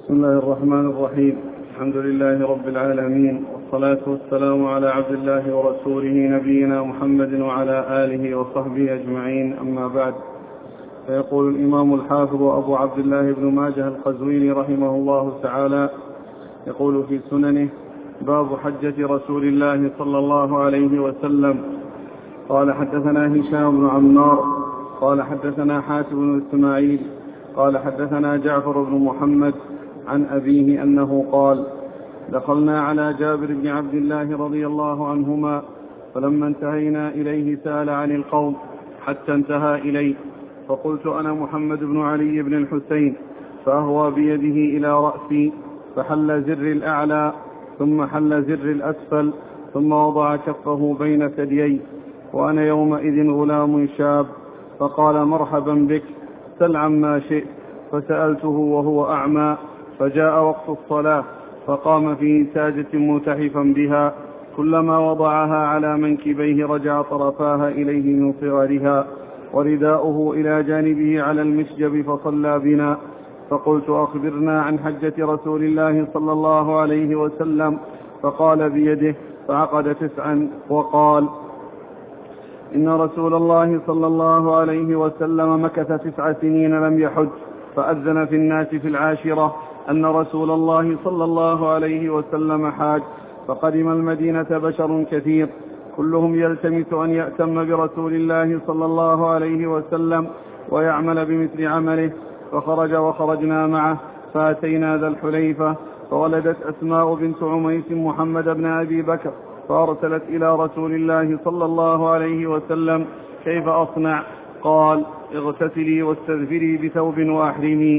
بسم الله الرحمن الرحيم. الحمد لله رب العالمين، والصلاة والسلام على عبد الله ورسوله نبينا محمد وعلى آله وصحبه أجمعين، أما بعد. فيقول الإمام الحافظ أبو عبد الله بن ماجه القزويني رحمه الله تعالى، يقول في سننه: باب حجة رسول الله صلى الله عليه وسلم. قال: حدثنا هشام بن عمار قال حدثنا حاتم بن إسماعيل قال حدثنا جعفر بن محمد عن أبيه أنه قال: دخلنا على جابر بن عبد الله رضي الله عنهما، فلما انتهينا إليه سأل عن القوم حتى انتهى إليه، فقلت: أنا محمد بن علي بن الحسين، فأهوى بيده إلى رأسي فحل زر الأعلى ثم حل زر الأسفل ثم وضع كفه بين ثديي، وأنا يومئذ غلام شاب، فقال: مرحبا بك، سل عما شئت. فسألته وهو أعمى، فجاء وقت الصلاة فقام في ساجة ملتحفا بها، كلما وضعها على منكبيه رجع طرفاها إليه من صغرها، ورداؤه إلى جانبه على المشجب، فصلى بنا. فقلت: أخبرنا عن حجة رسول الله صلى الله عليه وسلم. فقال بيده فعقد 9 وقال: إن رسول الله صلى الله عليه وسلم مكث 9 سنين لم يحج، فأذن في الناس في 10 أن رسول الله صلى الله عليه وسلم حاج، فقدم المدينة بشر كثير كلهم يلتمس أن يأتم برسول الله صلى الله عليه وسلم ويعمل بمثل عمله، فخرج وخرجنا معه، فأتينا ذا الحليفة، فولدت أسماء بنت عميس محمد بن أبي بكر، فأرسلت إلى رسول الله صلى الله عليه وسلم: كيف أصنع؟ قال: اغتسلي واستغفري بثوب وأحرمي.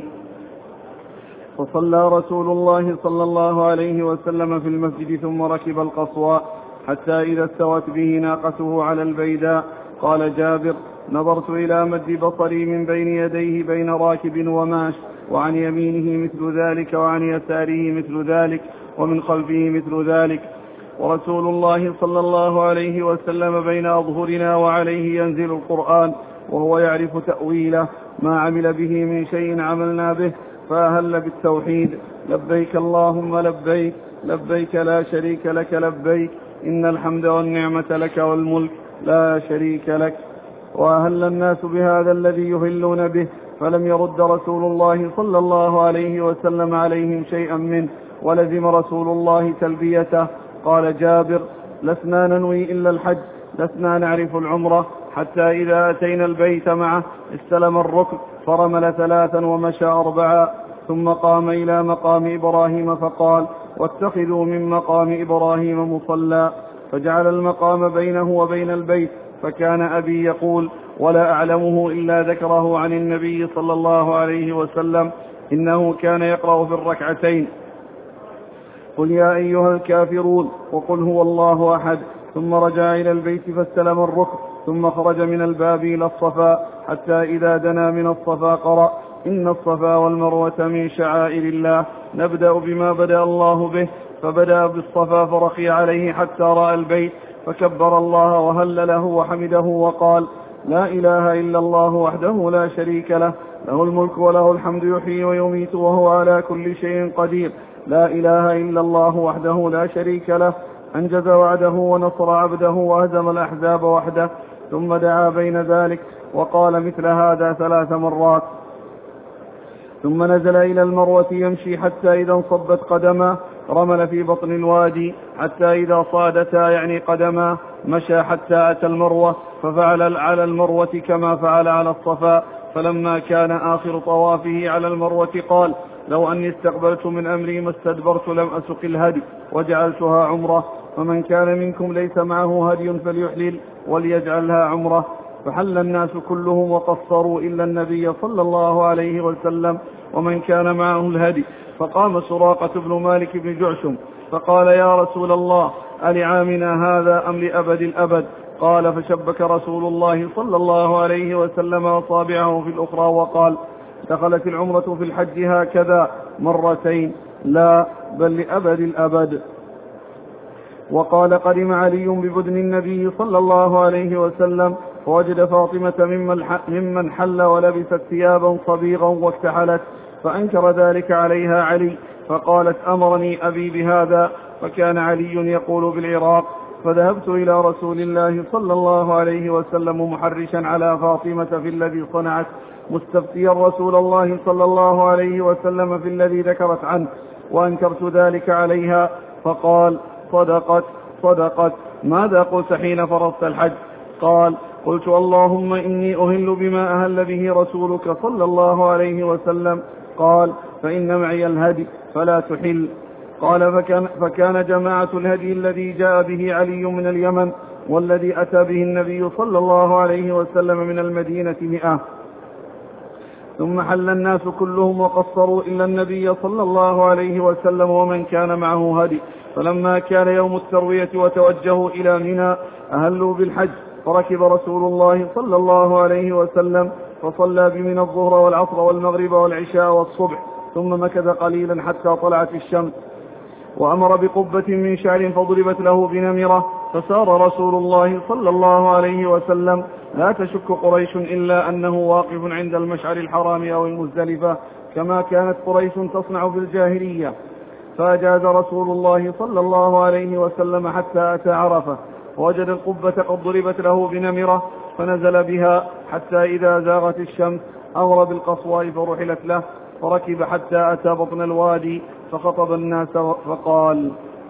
فصلى رسول الله صلى الله عليه وسلم في المسجد، ثم ركب القصواء حتى إذا استوت به ناقته على البيداء. قال جابر: نظرت إلى مد بصري من بين يديه بين راكب وماش، وعن يمينه مثل ذلك وعن يساره مثل ذلك ومن خلفه مثل ذلك، ورسول الله صلى الله عليه وسلم بين أظهرنا وعليه ينزل القرآن، وهو يعرف تأويله، ما عمل به من شيء عملنا به، فأهل بالتوحيد: لبيك اللهم لبيك، لبيك لا شريك لك لبيك، إن الحمد والنعمة لك والملك لا شريك لك. وأهل الناس بهذا الذي يهلون به، فلم يرد رسول الله صلى الله عليه وسلم عليهم شيئا منه، ولزم رسول الله تلبيته. قال جابر: لسنا ننوي إلا الحج، لسنا نعرف العمرة، حتى إذا أتينا البيت معه استلم الركن فرمل 3 ومشى 4، ثم قام إلى مقام إبراهيم فقال: واتخذوا من مقام إبراهيم مصلى، فجعل المقام بينه وبين البيت. فكان أبي يقول، ولا أعلمه إلا ذكره عن النبي صلى الله عليه وسلم، إنه كان يقرأ في الركعتين: قل يا أيها الكافرون، وقل هو الله أحد، ثم رجع إلى البيت فاستلم الركن، ثم خرج من الباب إلى الصفا، حتى إذا دنا من الصفا قرأ: إن الصفا والمروة من شعائر الله، نبدأ بما بدأ الله به. فبدأ بالصفا فرقي عليه حتى رأى البيت، فكبر الله وهلله وحمده وقال: لا إله إلا الله وحده لا شريك له، له الملك وله الحمد، يحيي ويميت وهو على كل شيء قدير، لا إله إلا الله وحده لا شريك له، أنجز وعده ونصر عبده وهزم الأحزاب وحده. ثم دعا بين ذلك وقال مثل هذا 3 مرات، ثم نزل إلى المروة يمشي حتى إذا انصبت قدماه رمل في بطن الوادي، حتى إذا صادتا يعني قدماه مشى حتى أتى المروة، ففعل على المروة كما فعل على الصفا. فلما كان آخر طوافه على المروة قال: لو أني استقبلت من أمري ما استدبرت لم أسق الهدي وجعلتها عمرة، فمن كان منكم ليس معه هدي فليحلل وليجعلها عمرة. فحل الناس كلهم وقصروا إلا النبي صلى الله عليه وسلم ومن كان معه الهدي. فقام سراقة بن مالك بن جعشم فقال: يا رسول الله، ألعامنا هذا أم لأبد الأبد؟ قال: فشبك رسول الله صلى الله عليه وسلم أصابعه في الأخرى وقال: دخلت العمرة في الحج هكذا 2 لا، بل لأبد الأبد. وقال: قدم علي ببدن النبي صلى الله عليه وسلم، فوجد فاطمة ممن حل ولبست ثيابا صبيغا واكتحلت، فأنكر ذلك عليها علي، فقالت أمرني أبي بهذا، فكان علي يقول بالعراق. فذهبت إلى رسول الله صلى الله عليه وسلم محرشا على فاطمة في الذي صنعت، مستفتيا رسول الله صلى الله عليه وسلم في الذي ذكرت عنه، وأنكرت ذلك عليها، فقال صدقت. ماذا قلت حين فرضت الحج؟ قال قلت اللهم إني أهل بما أهل به رسولك صلى الله عليه وسلم. قال فإن معي الهدي فلا تحل. قال فكان جماعة الهدي الذي جاء به علي من اليمن والذي أتى به النبي صلى الله عليه وسلم من المدينة 100. ثم حل الناس كلهم وقصروا إلا النبي صلى الله عليه وسلم ومن كان معه هدي. فلما كان يوم التروية وتوجهوا إلى منى أهلوا بالحج، فركب رسول الله صلى الله عليه وسلم فصلى بمنى الظهر والعصر والمغرب والعشاء والصبح، ثم مكث قليلا حتى طلعت الشمس، وأمر بقبة من شعر فضربت له بنمرة. فسار رسول الله صلى الله عليه وسلم لا تشك قريش إلا أنه واقف عند المشعر الحرام أو المزدلفة كما كانت قريش تصنع في الجاهلية. فأجاز رسول الله صلى الله عليه وسلم حتى أتى عرفة، ووجد القبة قد ضربت له بنمرة، فنزل بها حتى إذا زاغت الشمس أمر بالقصواء فرحلت له، فركب حتى أتى بطن الوادي فخطب الناس فقال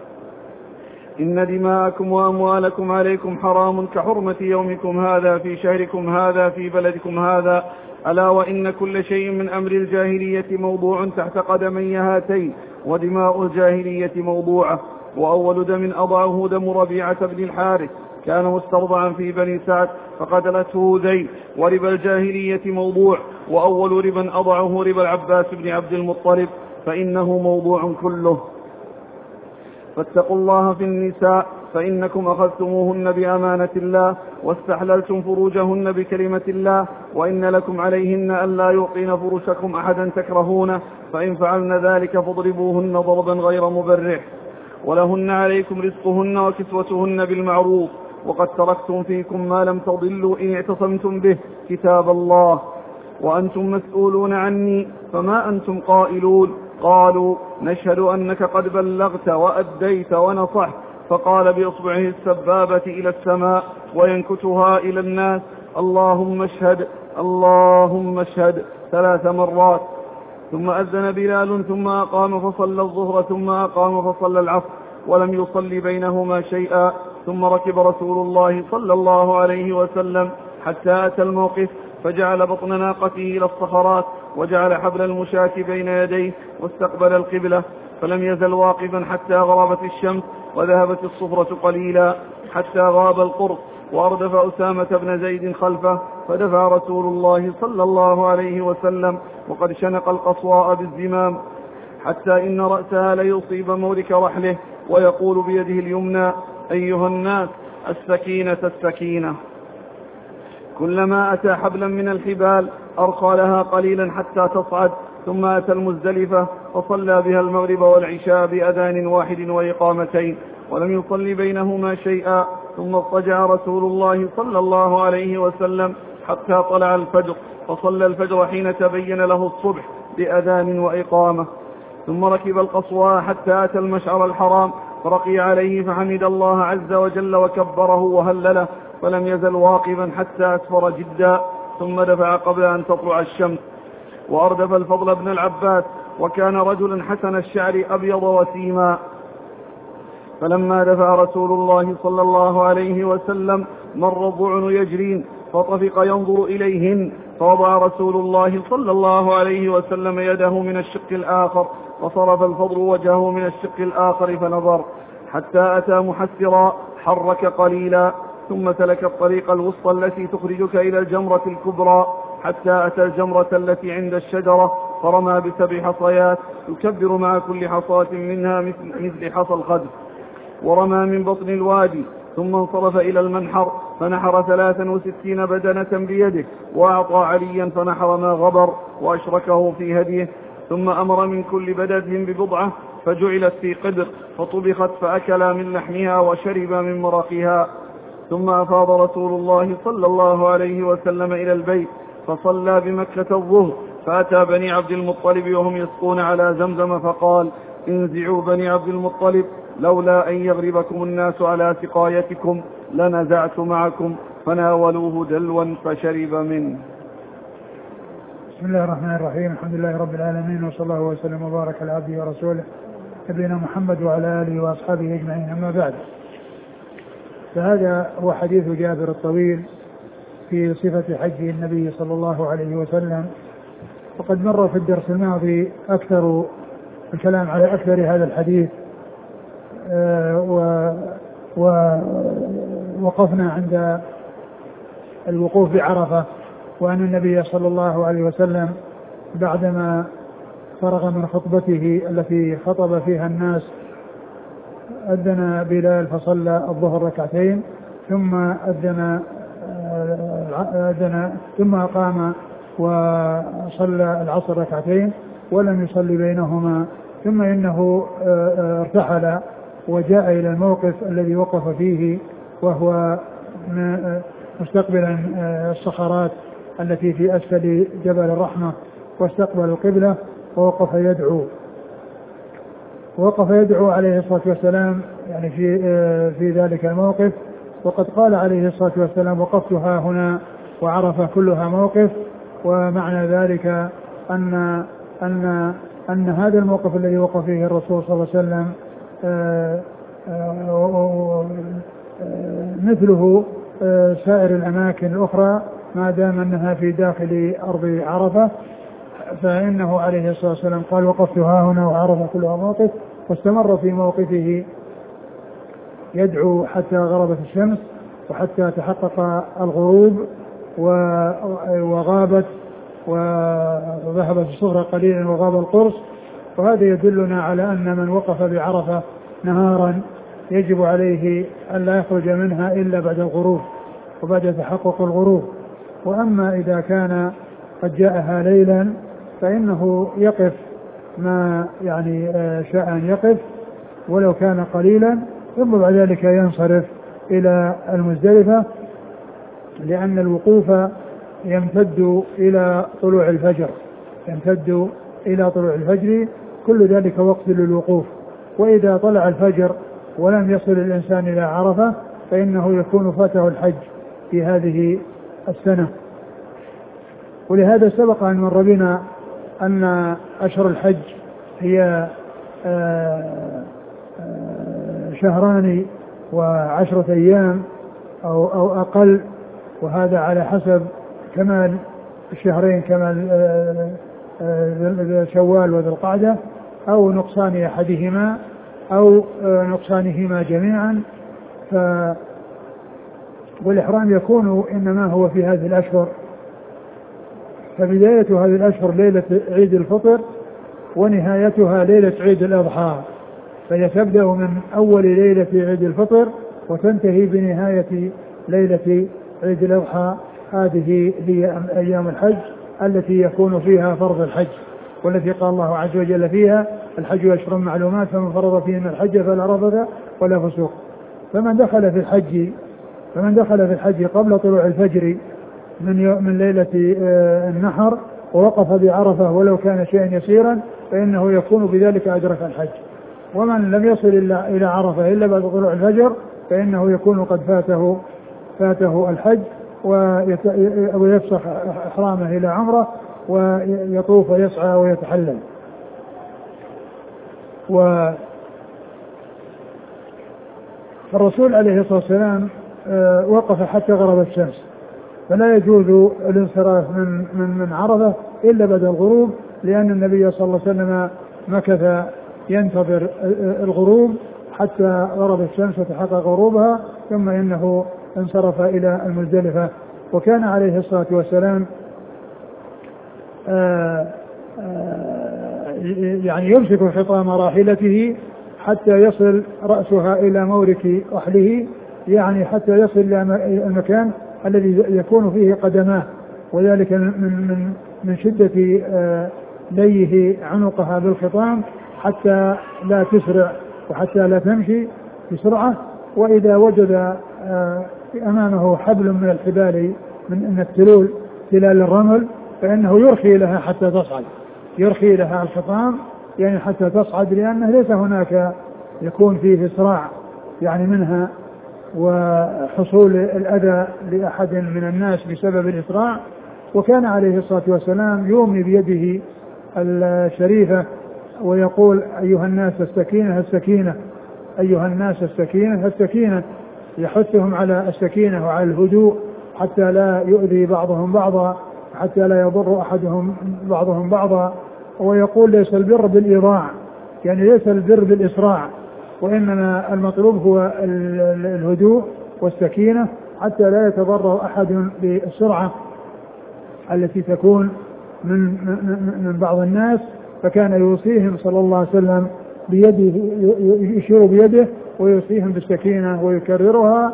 إن دماءكم وأموالكم عليكم حرام كحرمة يومكم هذا في شهركم هذا في بلدكم هذا، ألا وإن كل شيء من أمر الجاهلية موضوع تحت قدمي هاتين، ودماء الجاهلية موضوعة. وأول دم أضعه دم ربيعة بن الحارث كان مسترضعا في بني سعد فقتلته ذيل، وربا الجاهلية موضوع، وأول ربا أضعه ربا العباس بن عبد المطلب، فإنه موضوع كله. فاتقوا الله في النساء فإنكم أخذتموهن بأمانة الله واستحللتم فروجهن بكلمة الله، وإن لكم عليهن ألا يعطين فرشكم أحدا تكرهونه، فإن فعلن ذلك فاضربوهن ضربا غير مبرح. ولهن عليكم رزقهن وكسوتهن بالمعروف، وقد تركتم فيكم ما لم تضلوا إن اعتصمتم به كتاب الله، وأنتم مسؤولون عني، فما أنتم قائلون؟ قالوا نشهد أنك قد بلغت وأديت ونصحت. فقال بإصبعه السبابة إلى السماء وينكتها إلى الناس اللهم اشهد اللهم اشهد 3 مرات. ثم أذن بلال ثم أقام فصلى الظهر ثم أقام فصلى العصر، ولم يصل بينهما شيئا. ثم ركب رسول الله صلى الله عليه وسلم حتى أتى الموقف، فجعل بطن ناقته إلى الصخرات، وجعل حبل المشاة بين يديه، واستقبل القبلة، فلم يزل واقفا حتى غربت الشمس، وذهبت الصفرة قليلا حتى غاب القرص، وأردف أسامة بن زيد خلفه، فدفع رسول الله صلى الله عليه وسلم وقد شنق القصواء بالزمام، حتى إن رأسها ليصيب مورك رحله، ويقول بيده اليمنى أيها الناس السكينة السكينة. كلما أتى حبلا من الحبال أرخى لها قليلا حتى تصعد، ثم أتى المزدلفة فصلى بها المغرب والعشاء بأذان واحد وإقامتين، ولم يصل بينهما شيئا. ثم اضطجع رسول الله صلى الله عليه وسلم حتى طلع الفجر، فصلى الفجر حين تبين له الصبح بأذان وإقامة. ثم ركب القصواء حتى أتى المشعر الحرام، فرقي عليه فحمد الله عز وجل وكبره وهلله، فلم يزل واقفا حتى أسفر جدا، ثم دفع قبل أن تطلع الشمس، وأردف الفضل بن العباس، وكان رجلا حسن الشعر أبيض وسيما. فلما دفع رسول الله صلى الله عليه وسلم مر الضعن يجرين، فطفق ينظر إليهن، فوضع رسول الله صلى الله عليه وسلم يده من الشق الآخر، فصرف الفضل وجهه من الشق الآخر فنظر حتى أتى محسرا حرك قليلا، ثم سلك الطريق الوسطى التي تخرجك إلى الجمرة الكبرى، حتى أتى الجمرة التي عند الشجرة، فرمى ب7 حصيات يكبر مع كل حصاة منها مثل حصى الخدف، ورمى من بطن الوادي، ثم انصرف إلى المنحر فنحر 63 بدنة بيده، وأعطى عليا فنحر ما غبر وأشركه في هديه، ثم أمر من كل بدنة ببضعة فجعلت في قدر، فطبخت فأكلا من لحمها وشرب من مرقها. ثم أفاض رسول الله صلى الله عليه وسلم إلى البيت، فصلى بمكة الظهر، فأتى بني عبد المطلب وهم يسقون على زمزم فقال: انزعوا بني عبد المطلب، لولا أن يغربكم الناس على سقايتكم لنزعت معكم، فناولوه دلوا فشرب منه. بسم الله الرحمن الرحيم. الحمد لله رب العالمين، وصلى الله وسلم وبارك على عبده ورسوله نبينا محمد وعلى آله وأصحابه أجمعين. أما بعد، فهذا هو حديث جابر الطويل في صفة حج النبي صلى الله عليه وسلم. وقد مر في الدرس الماضي أكثر الكلام على أكثر هذا الحديث، ووقفنا عند الوقوف بعرفة، وأن النبي صلى الله عليه وسلم بعدما فرغ من خطبته التي خطب فيها الناس أذن بلال فصلى الظهر ركعتين، ثم قام وصلى العصر ركعتين ولم يصلي بينهما، ثم إنه ارتحل وجاء إلى الموقف الذي وقف فيه، وهو مستقبلا الصخرات التي في أسفل جبل الرحمة، واستقبل القبلة ووقف يدعو عليه الصلاة والسلام يعني في ذلك الموقف. وقد قال عليه الصلاة والسلام: وقفت ها هنا وعرفة كلها موقف. ومعنى ذلك أن هذا الموقف الذي وقف فيه الرسول صلى الله عليه وسلم مثله سائر الأماكن الأخرى ما دام أنها في داخل أرض عرفة، فإنه عليه الصلاة والسلام قال: وقفت ها هنا وعرفة كلها موقف. واستمر في موقفه يدعو حتى غربت الشمس وحتى تحقق الغروب وغابت وذهبت الصفرة قليلا وغاب القرص. وهذا يدلنا على أن من وقف بعرفة نهارا يجب عليه أن لا يخرج منها إلا بعد الغروب وبعد تحقق الغروب. وأما إذا كان قد جاءها ليلا فإنه يقف ما يعني شاء أن يقف ولو كان قليلا، ثم بعد ذلك ينصرف إلى المزدلفة، لأن الوقوف يمتد إلى طلوع الفجر، كل ذلك وقت للوقوف. وإذا طلع الفجر ولم يصل الإنسان إلى عرفة فإنه يكون فاته الحج في هذه السنة. ولهذا سبق أن مر بنا أن أشهر الحج هي 2 و10 أيام أو أقل، وهذا على حسب كمال الشهرين، كمال شوال وذي القعدة، أو نقصان أحدهما أو نقصانهما جميعا. والإحرام يكون إنما هو في هذه الأشهر. فبداية هذه الأشهر ليلة عيد الفطر، ونهايتها ليلة عيد الأضحى، فهي تبدأ من أول ليلة عيد الفطر وتنتهي بنهاية ليلة عيد الأضحى. هذه هي أيام الحج التي يكون فيها فرض الحج، والتي قال الله عز وجل فيها: الحج أشهر معلومات، فمن فرض فيهن الحج فلا رفث ولا فسوق. فمن دخل في الحج قبل طلوع الفجر من ليلة النحر ووقف بعرفة ولو كان شيئا يسيرا فإنه يكون بذلك أدرك الحج. ومن لم يصل إلى عرفة إلا بعد طلوع الفجر فإنه يكون قد فاته الحج، ويفسخ إحرامه إلى عمره ويطوف ويسعى ويتحلل. فالرسول عليه الصلاة والسلام وقف حتى غربت الشمس، فلا يجوز الانصراف من عرفة إلا بعد الغروب، لأن النبي صلى الله عليه وسلم مكث ينتظر الغروب حتى غربت الشمس وتحقق غروبها، ثم إنه انصرف إلى المزدلفة. وكان عليه الصلاة والسلام يعني يمسك خطام راحلته حتى يصل رأسها إلى مورك رحله، يعني حتى يصل إلى المكان الذي يكون فيه قدماه، وذلك من شدة ليه عنقها بالخطام حتى لا تسرع وحتى لا تمشي بسرعة. وإذا وجد أمامه حبل من الحبال من التلال الرمل فإنه يرخي لها حتى تصعد، يرخي لها الحطام يعني حتى تصعد، لأنه ليس هناك يكون فيه إسراع يعني منها وحصول الأذى لأحد من الناس بسبب الإسراع. وكان عليه الصلاة والسلام يومي بيده الشريفة ويقول أيها الناس السكينة السكينة، أيها الناس السكينة السكينة، يحثهم على السكينة وعلى الهدوء حتى لا يؤذي بعضهم بعضا، حتى لا يضر أحدهم بعضهم بعضا. ويقول ليس البر بالإيضاع، يعني ليس البر بالإسراع، وإنما المطلوب هو الهدوء والسكينة حتى لا يتضرر أحد بالسرعة التي تكون من بعض الناس. فكان يوصيهم صلى الله عليه وسلم بيده، يشير بيده ويوصيهم بالسكينة ويكررها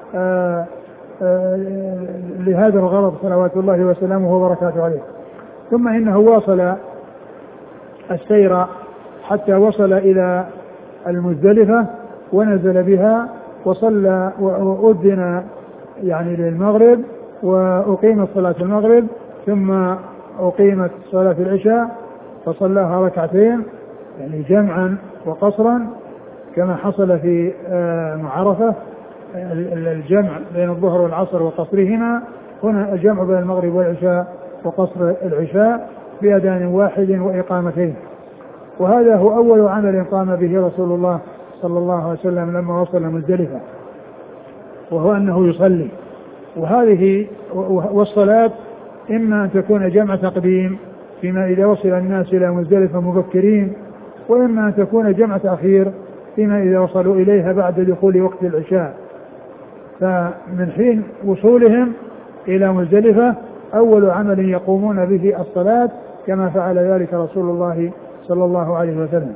لهذا الغرض صلوات الله وسلامه وبركاته عليه. ثم إنه واصل السير حتى وصل إلى المزدلفة ونزل بها وصلى وأذن يعني للمغرب وأقيمت صلاة المغرب، ثم أقيمت صلاة العشاء فصلاها ركعتين يعني جمعا وقصرا كما حصل في عرفة، الجمع بين الظهر والعصر وقصرهما، هنا الجمع بين المغرب والعشاء وقصر العشاء بأذان واحد وإقامتين. وهذا هو أول عمل قام به رسول الله صلى الله عليه وسلم لما وصل مزدلفة، وهو أنه يصلي. وهذه والصلاة إما أن تكون جمع تقديم فيما إذا وصل الناس إلى مزدلفة مبكرين، وإما أن تكون جمع تأخير فيما إذا وصلوا إليها بعد دخول وقت العشاء. فمن حين وصولهم إلى مزدلفة أول عمل يقومون به الصلاة كما فعل ذلك رسول الله صلى الله عليه وسلم،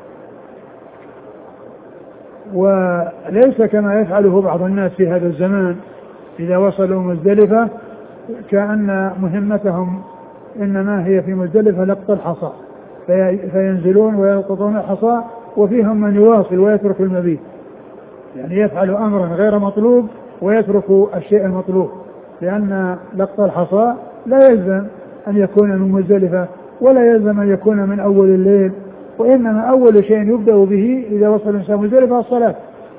وليس كما يفعله بعض الناس في هذا الزمان إذا وصلوا مزدلفة كأن مهمتهم إنما هي في مزدلفة لقط الحصى، فينزلون ويلقطون الحصى، وفيهم من يواصل ويترك المبيت، يعني يفعل أمرا غير مطلوب ويترك الشيء المطلوب، لأن لقط الحصى لا يلزم أن يكون من مزدلفة ولا يلزم أن يكون من أول الليل، وإنما أول شيء يبدأ به إذا وصل الإنسان مزدلفة الصلاة،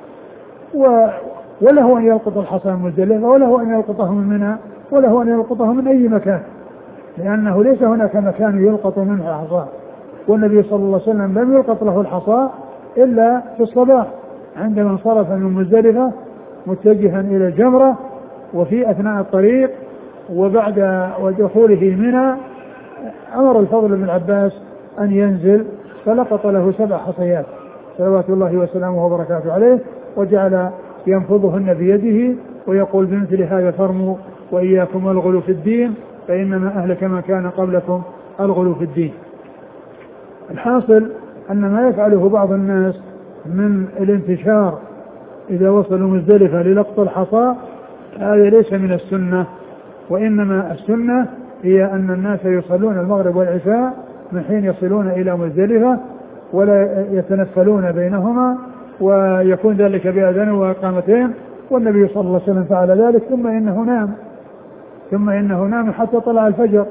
ولا هو أن يلقط الحصى من مزدلفة ولا هو أن يلقطه من منى ولا هو أن يلقطه من أي مكان، لأنه ليس هناك مكان يلقط منه الحصى. والنبي صلى الله عليه وسلم لم يلقط له الحصى إلا في الصباح عندما انصرف من مزدلفة متجها إلى الجمرة، وفي أثناء الطريق وبعد ودخوله منى أمر الفضل بن عباس أن ينزل فلقط له 7 حصيات صلوات الله وسلامه وبركاته عليه، وجعل ينفضهن بيده ويقول بمثل هذا فرموا وإياكم الغلو في الدين فإنما أهلك ما كان قبلكم الغلو في الدين. الحاصل أن ما يفعله بعض الناس من الانتشار إذا وصلوا مزدلفة للقط الحصى هذا ليس من السنة، وإنما السنة هي أن الناس يصلون المغرب والعشاء من حين يصلون إلى مزدلفة ولا يتنفلون بينهما، ويكون ذلك بأذان وإقامتين، والنبي صلى الله عليه وسلم فعل ذلك ثم إنه نام حتى طلع الفجر.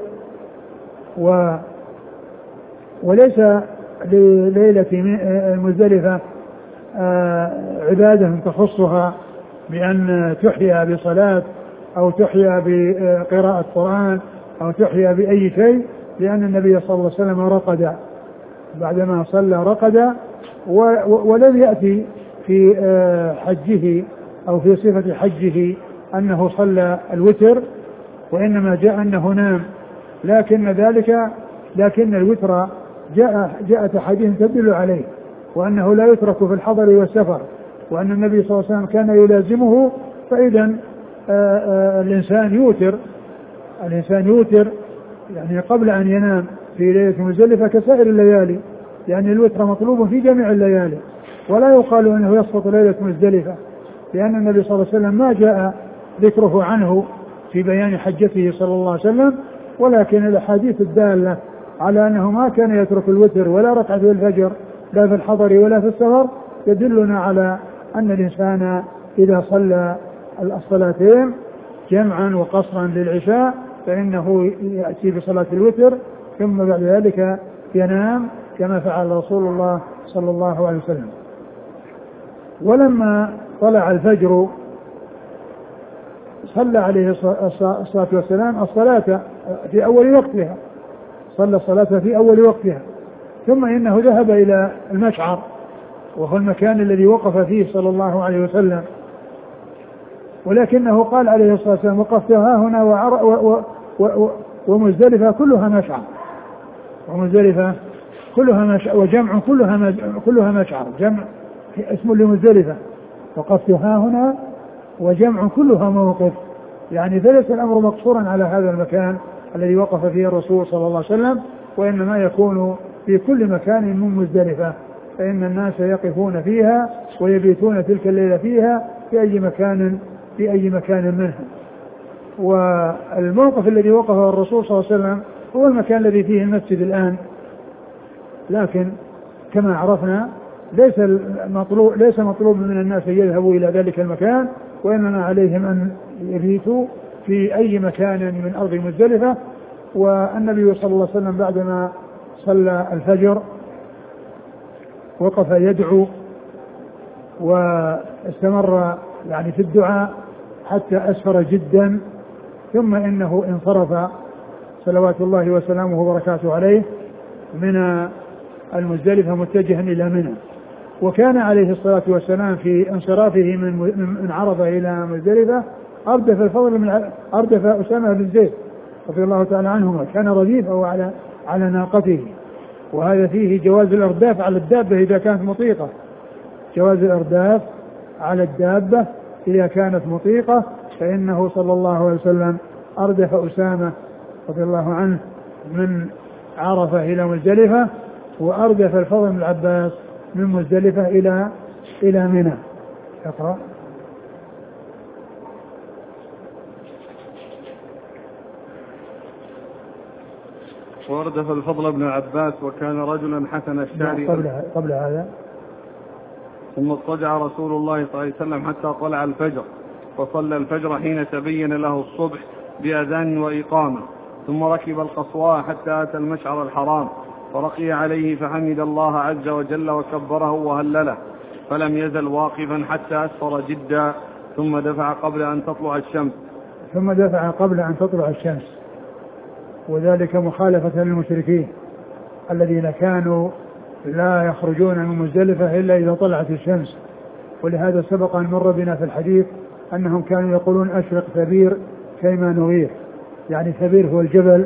وليس لليلة مزدلفة عبادة تخصها بأن تحيا بصلاة أو تحيا بقراءة قرآن أو تحيا بأي شيء، لأن النبي صلى الله عليه وسلم رقد بعدما صلى رقد، ولم يأتي في حجه أو في صفة حجه أنه صلى الوتر، وإنما جاء أنه نام، لكن الوتر جاءت أحاديث تدل عليه، وأنه لا يترك في الحضر والسفر، وأن النبي صلى الله عليه وسلم كان يلازمه. فإذا الإنسان يوتر يعني قبل أن ينام في ليلة مزدلفة كسائر الليالي، يعني الوتر مطلوب في جميع الليالي، ولا يقال أنه يسقط ليلة مزدلفة، لأن النبي صلى الله عليه وسلم ما جاء ذكره عنه في بيان حجته صلى الله عليه وسلم، ولكن الأحاديث الدالة على أنه ما كان يترك الوتر ولا ركعة الفجر لا في الحضر ولا في السفر يدلنا على أن الإنسان إذا صلى الصلاتين جمعا وقصرا للعشاء فإنه يأتي بصلاة الوتر ثم بعد ذلك ينام كما فعل رسول الله صلى الله عليه وسلم. ولما طلع الفجر صلى عليه الصلاة والسلام الصلاة في أول وقتها، صلى الصلاة في أول وقتها، ثم إنه ذهب إلى المشعر وهو المكان الذي وقف فيه صلى الله عليه وسلم، ولكنه قال عليه الصلاة والسلام وقفت ها هنا ومزدلفة كلها مشعر، ومزدلفة كلها مشعر، وجمع كلها مشعر، جمع اسم لمزدلفة، وقفت ها هنا وجمع كلها موقف، يعني فليس الأمر مقصورا على هذا المكان الذي وقف فيه الرسول صلى الله عليه وسلم، وإنما يكون في كل مكان من مزدلفة، فإن الناس يقفون فيها ويبيتون تلك الليلة فيها في أي مكان منها. والموقف الذي وقفه الرسول صلى الله عليه وسلم هو المكان الذي فيه المسجد الآن، لكن كما عرفنا ليس مطلوب من الناس أن يذهبوا إلى ذلك المكان، وإنما عليهم أن يبيتوا في أي مكان من أرض مزدلفة. والنبي صلى الله عليه وسلم بعدما صلى الفجر وقف يدعو واستمر يعني في الدعاء حتى أسفر جدا، ثم إنه انصرف صلوات الله وسلامه وبركاته عليه من المزدلفة متجها إلى منى. وكان عليه الصلاة والسلام في انصرافه من عرفة إلى مزدلفة أردف أسامة بن زيد رضي الله تعالى عنهما، كان رديفه على ناقته، وهذا فيه جواز الأرداف على الدابة إذا كانت مطيقة، جواز الأرداف على الدابة إذا كانت مطيقة، فإنه صلى الله عليه وسلم أردف أسامة رضي الله عنه من عرفة إلى مزدلفة، وأردف الفضل بن العباس من مزدلفة إلى منى. اقرأ. واردف الفضل بن العباس وكان رجلا حسن الشعر. قبل هذا ثم اضطجع رسول الله صلى الله عليه وسلم حتى طلع الفجر، فصلى الفجر حين تبين له الصبح بأذان وإقامة، ثم ركب القصواء حتى أتى المشعر الحرام، فرقي عليه فحمد الله عز وجل وكبره وهلله، فلم يزل واقفا حتى أسفر جدا، ثم دفع قبل أن تطلع الشمس. وذلك مخالفة للمشركين الذين كانوا لا يخرجون من مزدلفة إلا إذا طلعت الشمس، ولهذا سبق أن مر بنا في الحديث أنهم كانوا يقولون أشرق ثبير كيما نغير، يعني ثبير هو الجبل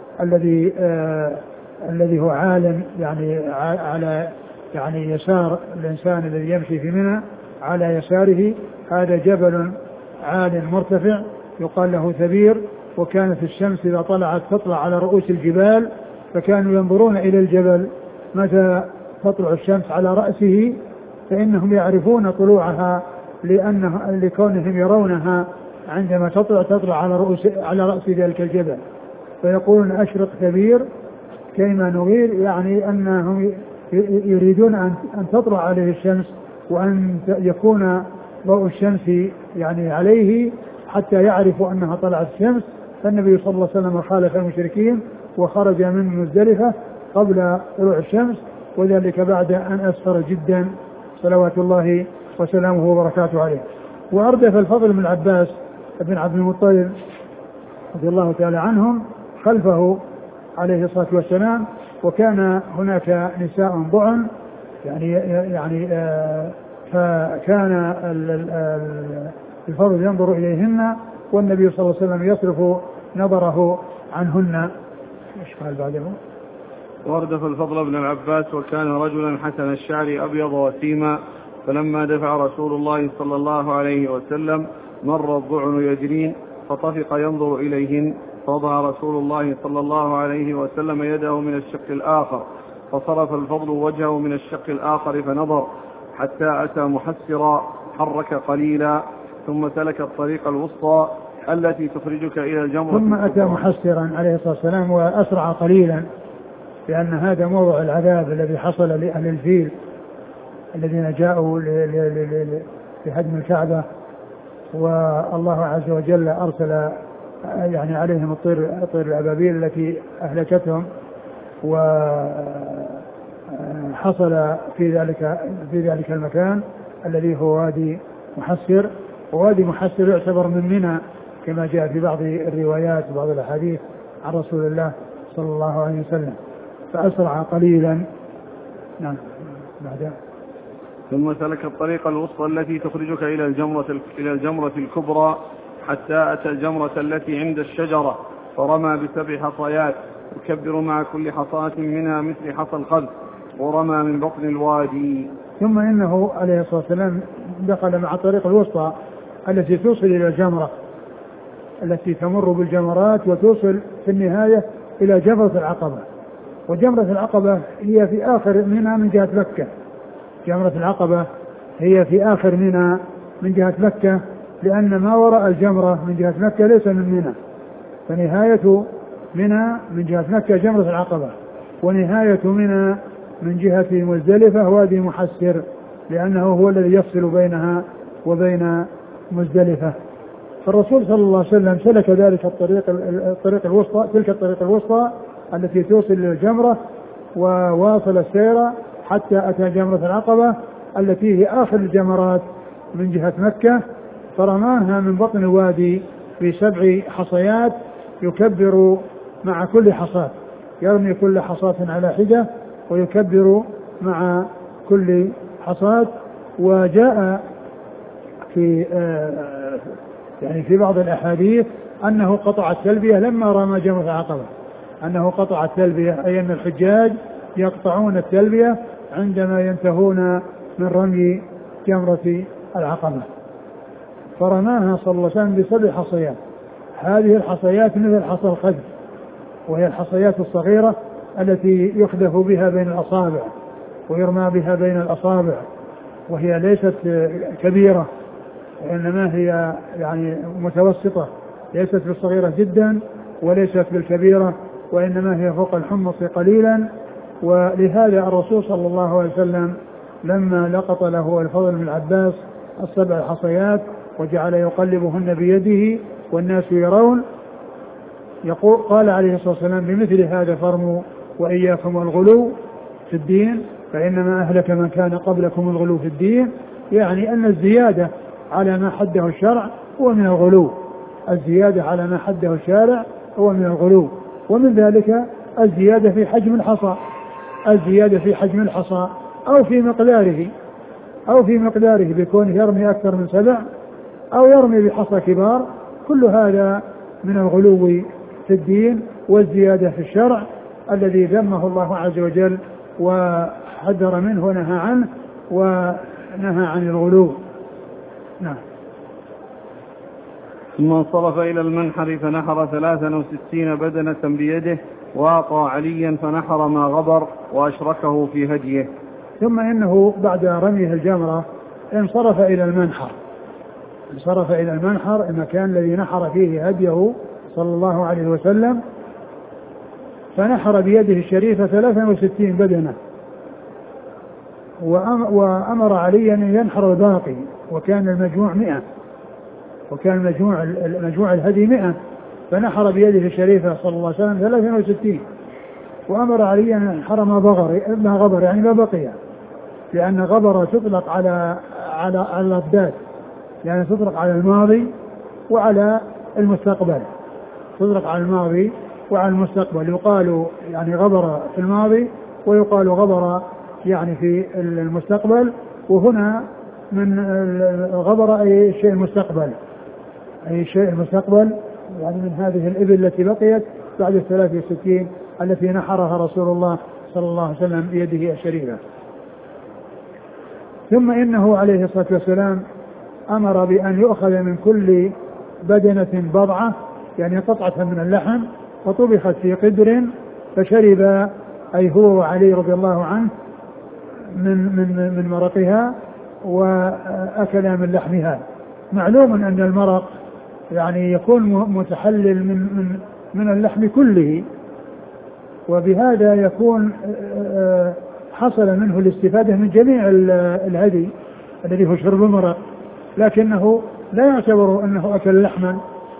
الذي هو عالم يعني على يعني يسار الإنسان الذي يمشي في منى، على يساره هذا جبل عال مرتفع يقال له ثبير. وكانت الشمس إذا طلعت تطلع على رؤوس الجبال، فكانوا ينظرون إلى الجبل متى تطلع الشمس على رأسه، فإنهم يعرفون طلوعها لكونهم يرونها عندما تطلع على رأس ذلك الجبل، فيقولون أشرق ثبير كيما نغير، يعني أنهم يريدون أن تطلع عليه الشمس وأن يكون ضوء الشمس يعني عليه حتى يعرفوا أنها طلعت الشمس. فالنبي صلى الله عليه وسلم خالف المشركين وخرج من مزدلفة قبل طلوع الشمس، وذلك بعد أن أسفر جدا صلوات الله وسلامه وبركاته عليه. وأردف الفضل بن العباس بن عبد المطلب رضي الله تعالى عنهم خلفه عليه الصلاة والسلام، وكان هناك نساء ضعن يعني فكان الفضل ينظر إليهن والنبي صلى الله عليه وسلم يصرف نظره عنهن. ايش قال بعده؟ واردف الفضل بن العباس وكان رجلا حسن الشعر أبيض وسيما، فلما دفع رسول الله صلى الله عليه وسلم مر الضعن يجرين، فطفق ينظر إليهن، فوضع رسول الله صلى الله عليه وسلم يده من الشق الآخر، فصرف الفضل وجهه من الشق الآخر فنظر حتى أتى محسرا، حرك قليلا، ثم سلك الطريق الوسطى التي تخرجك إلى الجمرة، ثم أتى محسرا عليه الصلاة والسلام وأسرع قليلا، لأن هذا موضع العذاب الذي حصل لأهل الفيل الذين جاءوا لهدم الكعبة، والله عز وجل أرسل يعني عليهم الطير الأبابيل التي أهلكتهم، وحصل في ذلك المكان الذي هو وادي محسر. ووادي محسر يعتبر من منى كما جاء في بعض الروايات وبعض الأحاديث عن رسول الله صلى الله عليه وسلم. فأسرع قليلا. نعم. بعد ثم سلك الطريق الوسطى التي تخرجك إلى الجمرة الكبرى حتى أتى الجمرة التي عند الشجرة، فرمى ب7 حصيات يكبر مع كل حصاة منها مثل حصى الخذ، ورمى من بطن الوادي. ثم إنه عليه الصلاة والسلام دخل مع الطريق الوسطى التي توصل إلى الجمرة، التي تمر بالجمرات وتوصل في النهاية إلى جمرة العقبة. وجمرة العقبة هي في آخر منها من جهة مكة. جمرة العقبة هي في آخر منى من جهة مكة، لأن ما وراء الجمرة من جهة مكة ليس من منى، فنهاية منى من جهة مكة جمرة العقبة، ونهاية منى من جهة مزدلفة وادي محسر، لأنه هو الذي يفصل بينها وبين مزدلفة. فالرسول صلى الله عليه وسلم سلك ذلك الطريق الوسطى، تلك الطريق الوسطى التي توصل للجمرة، وواصل السير حتى أتى جمرة العقبة التي هي آخر الجمرات من جهة مكة، فرماها من بطن الوادي ب7 حصيات يكبر مع كل حصاة، يرمي كل حصاة على حدة ويكبر مع كل حصاة. وجاء في يعني في بعض الأحاديث أنه قطع التلبية لما رمى جمرة العقبة، أنه قطع التلبية، أي أن الحجاج يقطعون التلبية عندما ينتهون من رمي جمرة العقبة. فرماها صلى الله عليه وسلم ب7 حصيات. هذه الحصيات مثل حصى الخذف، وهي الحصيات الصغيرة التي يخذف بها بين الأصابع ويرمى بها بين الأصابع، وهي ليست كبيرة وإنما هي يعني متوسطة، ليست بالصغيرة جدا وليست بالكبيرة، وإنما هي فوق الحمص قليلا. ولهذا الرسول صلى الله عليه وسلم لما لقط له الفضل بن العباس 7 حصيات وجعل يقلبهن بيده والناس يرون، قال عليه الصلاة والسلام: بمثل هذا فرموا وإياكم الغلو في الدين فإنما أهلك من كان قبلكم الغلو في الدين. يعني أن الزيادة على ما حده الشرع هو من الغلو، الزيادة على ما حده الشارع هو من الغلو. ومن ذلك الزيادة في حجم الحصى، الزيادة في حجم الحصى أو في مقداره بكونه يرمي أكثر من 7 أو يرمي بحصى كبار، كل هذا من الغلو في الدين والزيادة في الشرع الذي ذمه الله عز وجل وحذر منه ونهى عنه، ونهى عن الغلو. نعم. ثم انصرف إلى المنحر فنحر 63 بدنة بيده، وأعطى عليا فنحر ما غبر وأشركه في هديه. ثم إنه بعد رميه الجمرة انصرف إلى المنحر، المكان الذي نحر فيه هديه صلى الله عليه وسلم، فنحر بيده الشريفة 63 بدنة، وأمر عليا أن ينحر الباقي، وكان المجموع 100، وكان مجموع الهدي 100، فنحر بيده الشريفة صلى الله عليه وسلم 63، وأمر عليا أن ينحر ما غبر يعني ما بقي، لأن غبر تطلق على الأضداد، يعني تطلق على الماضي وعلى المستقبل، تطلق على الماضي وعلى المستقبل، يقال يعني غبر في الماضي ويقال غبر يعني في المستقبل. وهنا من غبر أي شيء المستقبل، يعني من هذه الإبل التي بقيت بعد 63 التي نحرها رسول الله صلى الله عليه وسلم بيده الشريفة. ثم إنه عليه الصلاة والسلام أمر بأن يؤخذ من كل بدنة بضعة، يعني قطعة من اللحم، وطبخت في قدر فشرب أي هو وعلي رضي الله عنه من مرقها وأكل من لحمها. معلوم أن المرق يعني يكون متحلل من اللحم كله، وبهذا يكون حصل منه الاستفادة من جميع الهدي الذي هو شرب المرق، لكنه لا يعتبر أنه أكل لحما،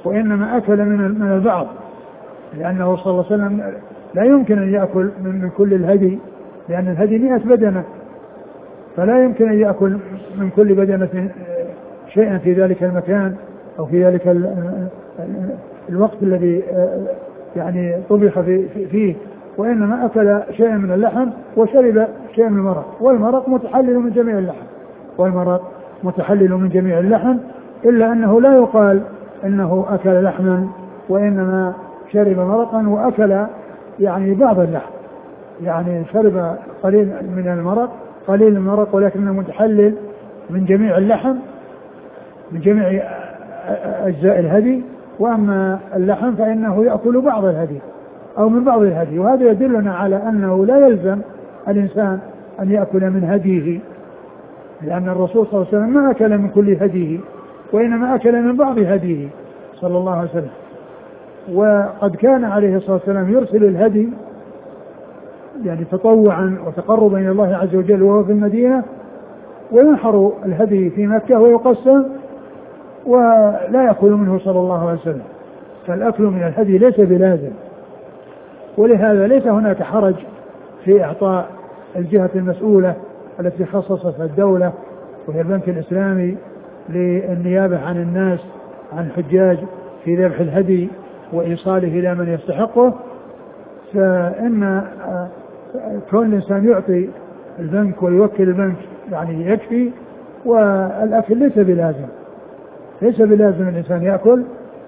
وإنما أكل من البعض، لأنه صلى الله عليه وسلم لا يمكن أن يأكل من كل الهدي، لأن الهدي 100 بدنة، فلا يمكن أن يأكل من كل بدنة شيئا في ذلك المكان أو في ذلك الوقت الذي يعني طبخ فيه، وإنما أكل شيئا من اللحم وشرب شيئا من المرق، والمرق متحلل من جميع اللحم، والمرق متحلل من جميع اللحم، إلا أنه لا يقال أنه أكل لحما، وإنما شرب مرقا وأكل يعني بعض اللحم، يعني شرب قليل من المرق، قليل المرق ولكنه متحلل من جميع اللحم، من جميع أجزاء الهدي. وأما اللحم فإنه يأكل بعض الهدي أو من بعض الهدي، وهذا يدلنا على أنه لا يلزم الإنسان أن يأكل من هديه، لأن الرسول صلى الله عليه وسلم ما أكل من كل هديه، وإنما أكل من بعض هديه صلى الله عليه وسلم. وقد كان عليه الصلاة والسلام يرسل الهدي يعني تطوعا وتقربا إلى الله عز وجل وهو في المدينة، وينحر الهدي في مكة ويقسم ولا يأكل منه صلى الله عليه وسلم، فالأكل من الهدي ليس بلازم. ولهذا ليس هناك حرج في إعطاء الجهة المسؤولة التي خصصتها الدولة وهي البنك الإسلامي للنيابة عن الناس عن الحجاج في ذبح الهدي وإيصاله إلى من يستحقه، فإن كون الإنسان يعطي البنك ويوكل البنك يعني يكفي، والأكل ليس بلازم، ليس بلازم الإنسان يأكل،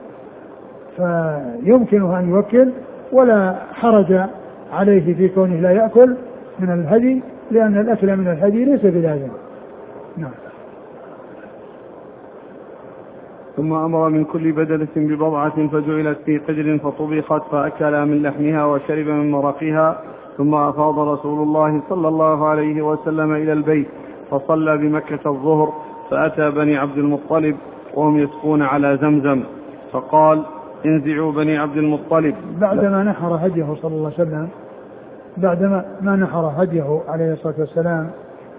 فيمكنه أن يوكل ولا حرج عليه في كونه لا يأكل من الهدي، لأن الأكل من الهدي ليس بلازم. نعم. ثم أمر من كل بدنة ببضعة فجعلت في قدر فطبخت فأكل من لحمها وشرب من مرقها، ثم أفاض رسول الله صلى الله عليه وسلم إلى البيت فصلى بمكة الظهر، فأتى بني عبد المطلب وهم يسقون على زمزم، فقال: انزعوا بني عبد المطلب. بعدما نحر هديه صلى الله عليه وسلم، بعدما ما نحر هديه عليه الصلاة والسلام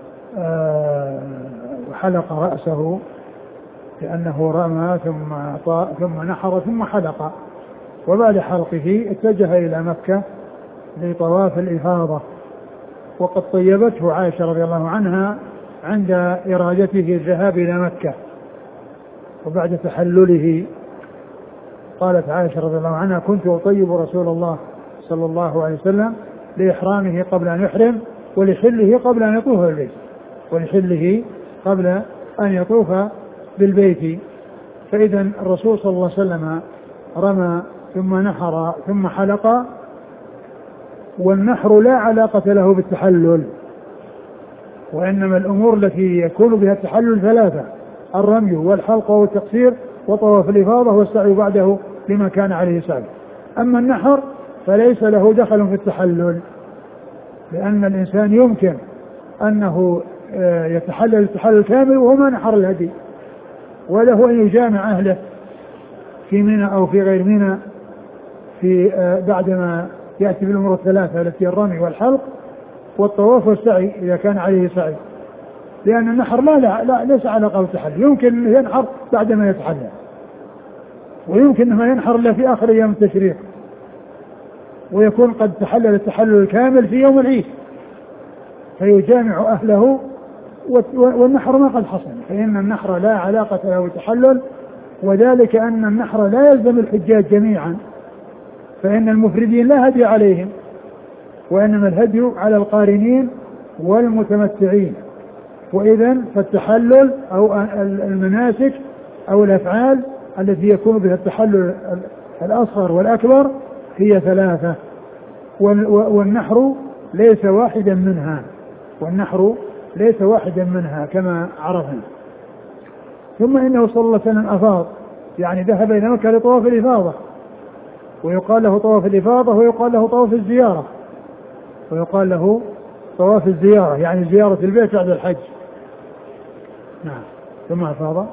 وحلق رأسه، لأنه رمى ثم نحر ثم حلق، وبعد حلقه اتجه إلى مكة لطواف الإفاضة، وقد طيبته عائشة رضي الله عنها عند إرادته الذهاب إلى مكة، وبعد تحلله قالت عائشة رضي الله عنها: كنت أطيب رسول الله صلى الله عليه وسلم لإحرامه قبل أن يحرم ولحله قبل أن يطوف بالبيت، ولحله قبل أن يطوف بالبيت. فإذا الرسول صلى الله عليه وسلم رمى ثم نحر ثم حلق، والنحر لا علاقة له بالتحلل، وإنما الأمور التي يكون بها التحلل ثلاثة: الرمي والحلق والتقصير وطواف الإفاضة والسعي بعده لما كان عليه سعي. أما النحر فليس له دخل في التحلل، لأن الإنسان يمكن أنه يتحلل التحلل كامل وهو ما نحر الهدي، وله أن يجامع أهله في منى أو في غير منى في بعدما يأتي بالأمور الثلاثة التي الرمي والحلق والطواف والسعي إذا كان عليه سعي، لأن النحر لا ليس علاقة بالتحلل، يمكن ينحر بعدما يتحلل، ويمكن ما ينحر إلا في آخر أيام التشريق، ويكون قد تحلل التحلل الكامل في يوم العيد فيجامع أهله والنحر ما قد حصل. فإن النحر لا علاقة له بالتحلل، وذلك أن النحر لا يلزم الحجاج جميعا، فإن المفردين لا هدي عليهم، وإنما الهدي على القارنين والمتمتعين. وإذا فالتحلل أو المناسك أو الأفعال التي يكون بها التحلل الأصغر والأكبر هي ثلاثة، والنحر ليس واحدا منها، والنحر ليس واحدا منها كما عرفنا. ثم إنه صلى الله عليه وسلم أفاض، يعني ذهب إلى مكة لطواف الإفاضة، ويقال له طواف الإفاضة ويقال له طواف الزيارة، ويقال له طواف الزيارة يعني زيارة البيت بعد الحج. نعم. ثم أفاض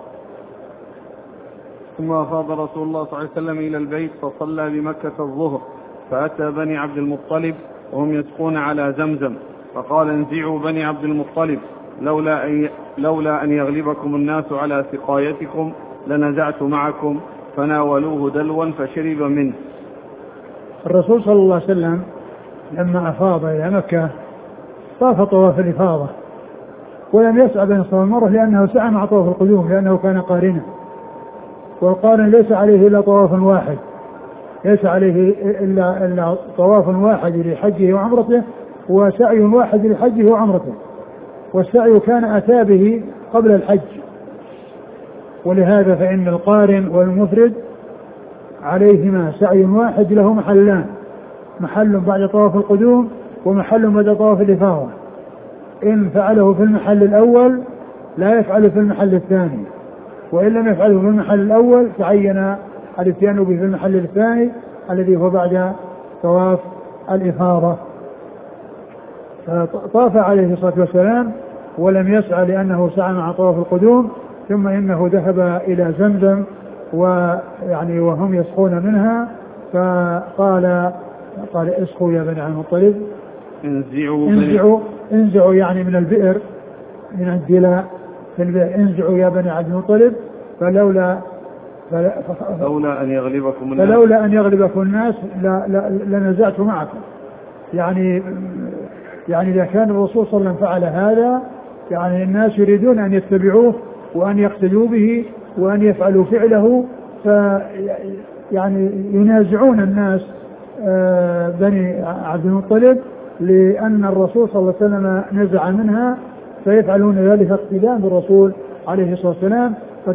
رسول الله صلى الله عليه وسلم إلى البيت فصلى بمكة الظهر، فأتى بني عبد المطلب وهم يسقون على زمزم، فقال: انزعوا بني عبد المطلب، لولا أن يغلبكم الناس على سقايتكم لنزعت معكم، فناولوه دلوا فشرب منه. الرسول صلى الله عليه وسلم لما أفاض إلى مكة طاف طواف الإفاضة ولم يسعى بين الصفا والمروة لأنه سعى مع طواف القدوم لأنه كان قارنا، والقارن ليس عليه إلا طواف واحد، ليس عليه إلا طواف واحد لحجه وعمرته وسعي واحد لحجه وعمرته، والسعي كان أتى به قبل الحج. ولهذا فإن القارن والمفرد عليهما سعي واحد له محلان، محل بعد طواف القدوم ومحل بعد طواف الإفاضة. إن فعله في المحل الأول لا يفعله في المحل الثاني، وإن لم يفعله في المحل الأول تعين الاتيان به في المحل الثاني الذي هو بعد طواف الإفاضة. فطاف عليه الصلاة والسلام ولم يسعى لأنه سعى مع طواف القدوم، ثم إنه ذهب إلى زمزم ويعني وهم يسقون منها فقال اسقوا يا بني عبد المطلب، انزعوا يعني من البئر، من الدلاء في البئر، انزعوا يا بني عبد المطلب فلولا أن يغلبكم الناس لنزعت معكم. يعني إذا كان الرسول صلى الله عليه وسلم فعل هذا يعني الناس يريدون أن يتبعوه وأن يقتدوا به وأن يفعلوا فعله، يعني ينازعون الناس بني عبد المطلب لأن الرسول صلى الله عليه وسلم نزع منها، فيفعلون ذلك اقتداء بالرسول عليه الصلاة والسلام،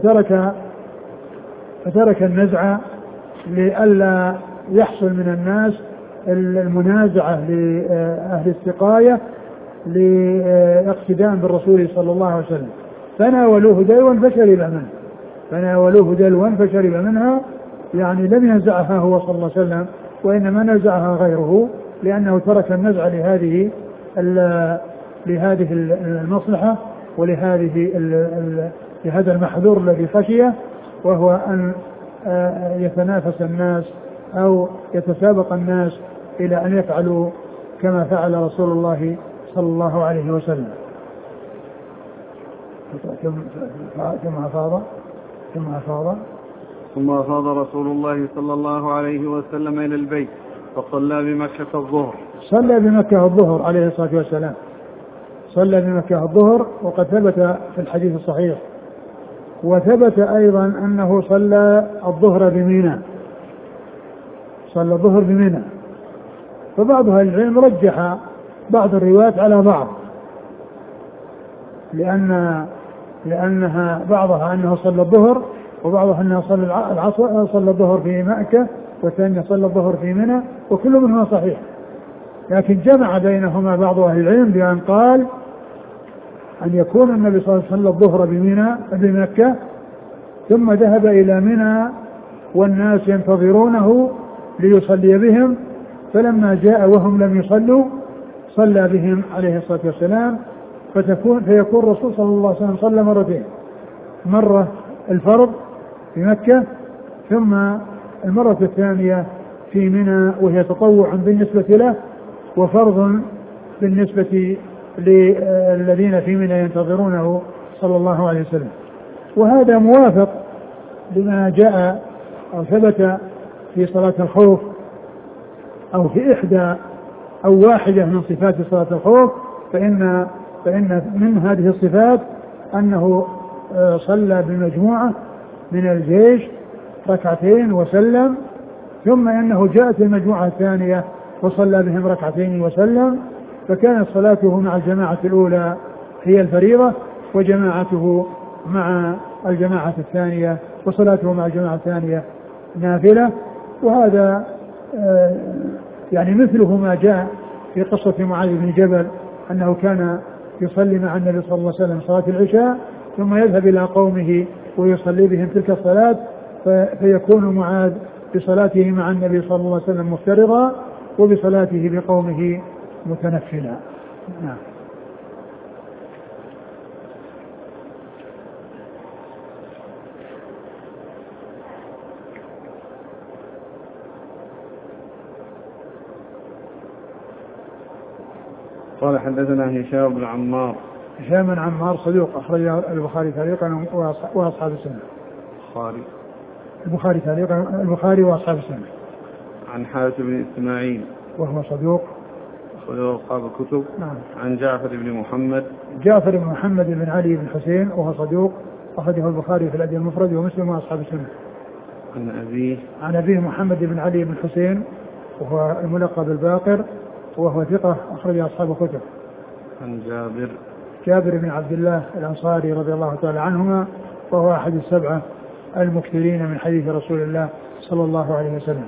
فترك النزع لئلا يحصل من الناس المنازعة لأهل السقاية لاقتداء بالرسول صلى الله عليه وسلم. فناولوه دلوا فشرب منها، يعني لم ينزعها هو صلى الله عليه وسلم وإنما نزعها غيره، لأنه ترك النزع لهذه المصلحة لهذا المحذور الذي خشيه، وهو أن يتنافس الناس أو يتسابق الناس إلى أن يفعلوا كما فعل رسول الله صلى الله عليه وسلم. ثم أفاض رسول الله صلى الله عليه وسلم إلى البيت فصلى بمكة الظهر. صلى بمكة الظهر عليه الصلاة والسلام، صلى بمكة الظهر، وقد ثبت في الحديث الصحيح، وثبت أيضا أنه صلى الظهر بمنى، فبعض أهل العلم رجح بعض الروايات على بعض، لأنها بعضها أنه صلى الظهر، وبعضها أنه صلى العصر، صلى الظهر في مكة، والثانية صلى الظهر في منى، وكل منهما صحيح. لكن جمع بينهما بعض أهل العلم بأن قال أن يكون النبي صلى الله عليه وسلم الظهر بمكة ثم ذهب إلى منى والناس ينتظرونه ليصلي بهم، فلما جاء وهم لم يصلوا صلى بهم عليه الصلاة والسلام، فيكون الرسول صلى الله عليه وسلم صلى مرتين، مرة الفرض في مكة ثم المرة الثانية في منى، وهي تطوع بالنسبة له وفرض بالنسبة للذين في منى ينتظرونه صلى الله عليه وسلم. وهذا موافق لما جاء أو ثبت في صلاة الخوف أو في إحدى أو واحدة من صفات صلاة الخوف، فإن من هذه الصفات أنه صلى بمجموعة من الجيش ركعتين وسلم، ثم أنه جاءت المجموعة الثانية وصلى بهم ركعتين وسلم، فكانت صلاته مع الجماعة الأولى هي الفريضة، وجماعته مع الجماعة الثانية وصلاته مع الجماعة الثانية نافلة. وهذا يعني مثله ما جاء في قصة معاذ بن جبل أنه كان يصلي مع النبي صلى الله عليه وسلم صلاة العشاء ثم يذهب إلى قومه ويصلي بهم تلك الصلاة، فيكون معاذ بصلاته مع النبي صلى الله عليه وسلم مفترضا وبصلاته بقومه متنفلا. نعم. قال حدثنا هشام بن عمار. هشام بن عمار صدوق أخرج البخاري تعليقا وأصحاب السنة. البخاري تعليقا، البخاري وأصحاب السنة. عن حارث بن إسماعيل وهو صدوق أخرجه أصحاب الكتب. نعم. عن جعفر بن محمد، جعفر بن محمد بن علي بن حسين وهو صدوق أخرجه البخاري في الأدب المفرد ومسلم وأصحاب السنة. عن أبيه محمد بن علي بن حسين وهو الملقب الباقر وهو ثقة أخرج أصحاب الكتب. عن جابر بن عبد الله الأنصاري رضي الله تعالى عنهما وهو أحد السبعة المكثرين من حديث رسول الله صلى الله عليه وسلم.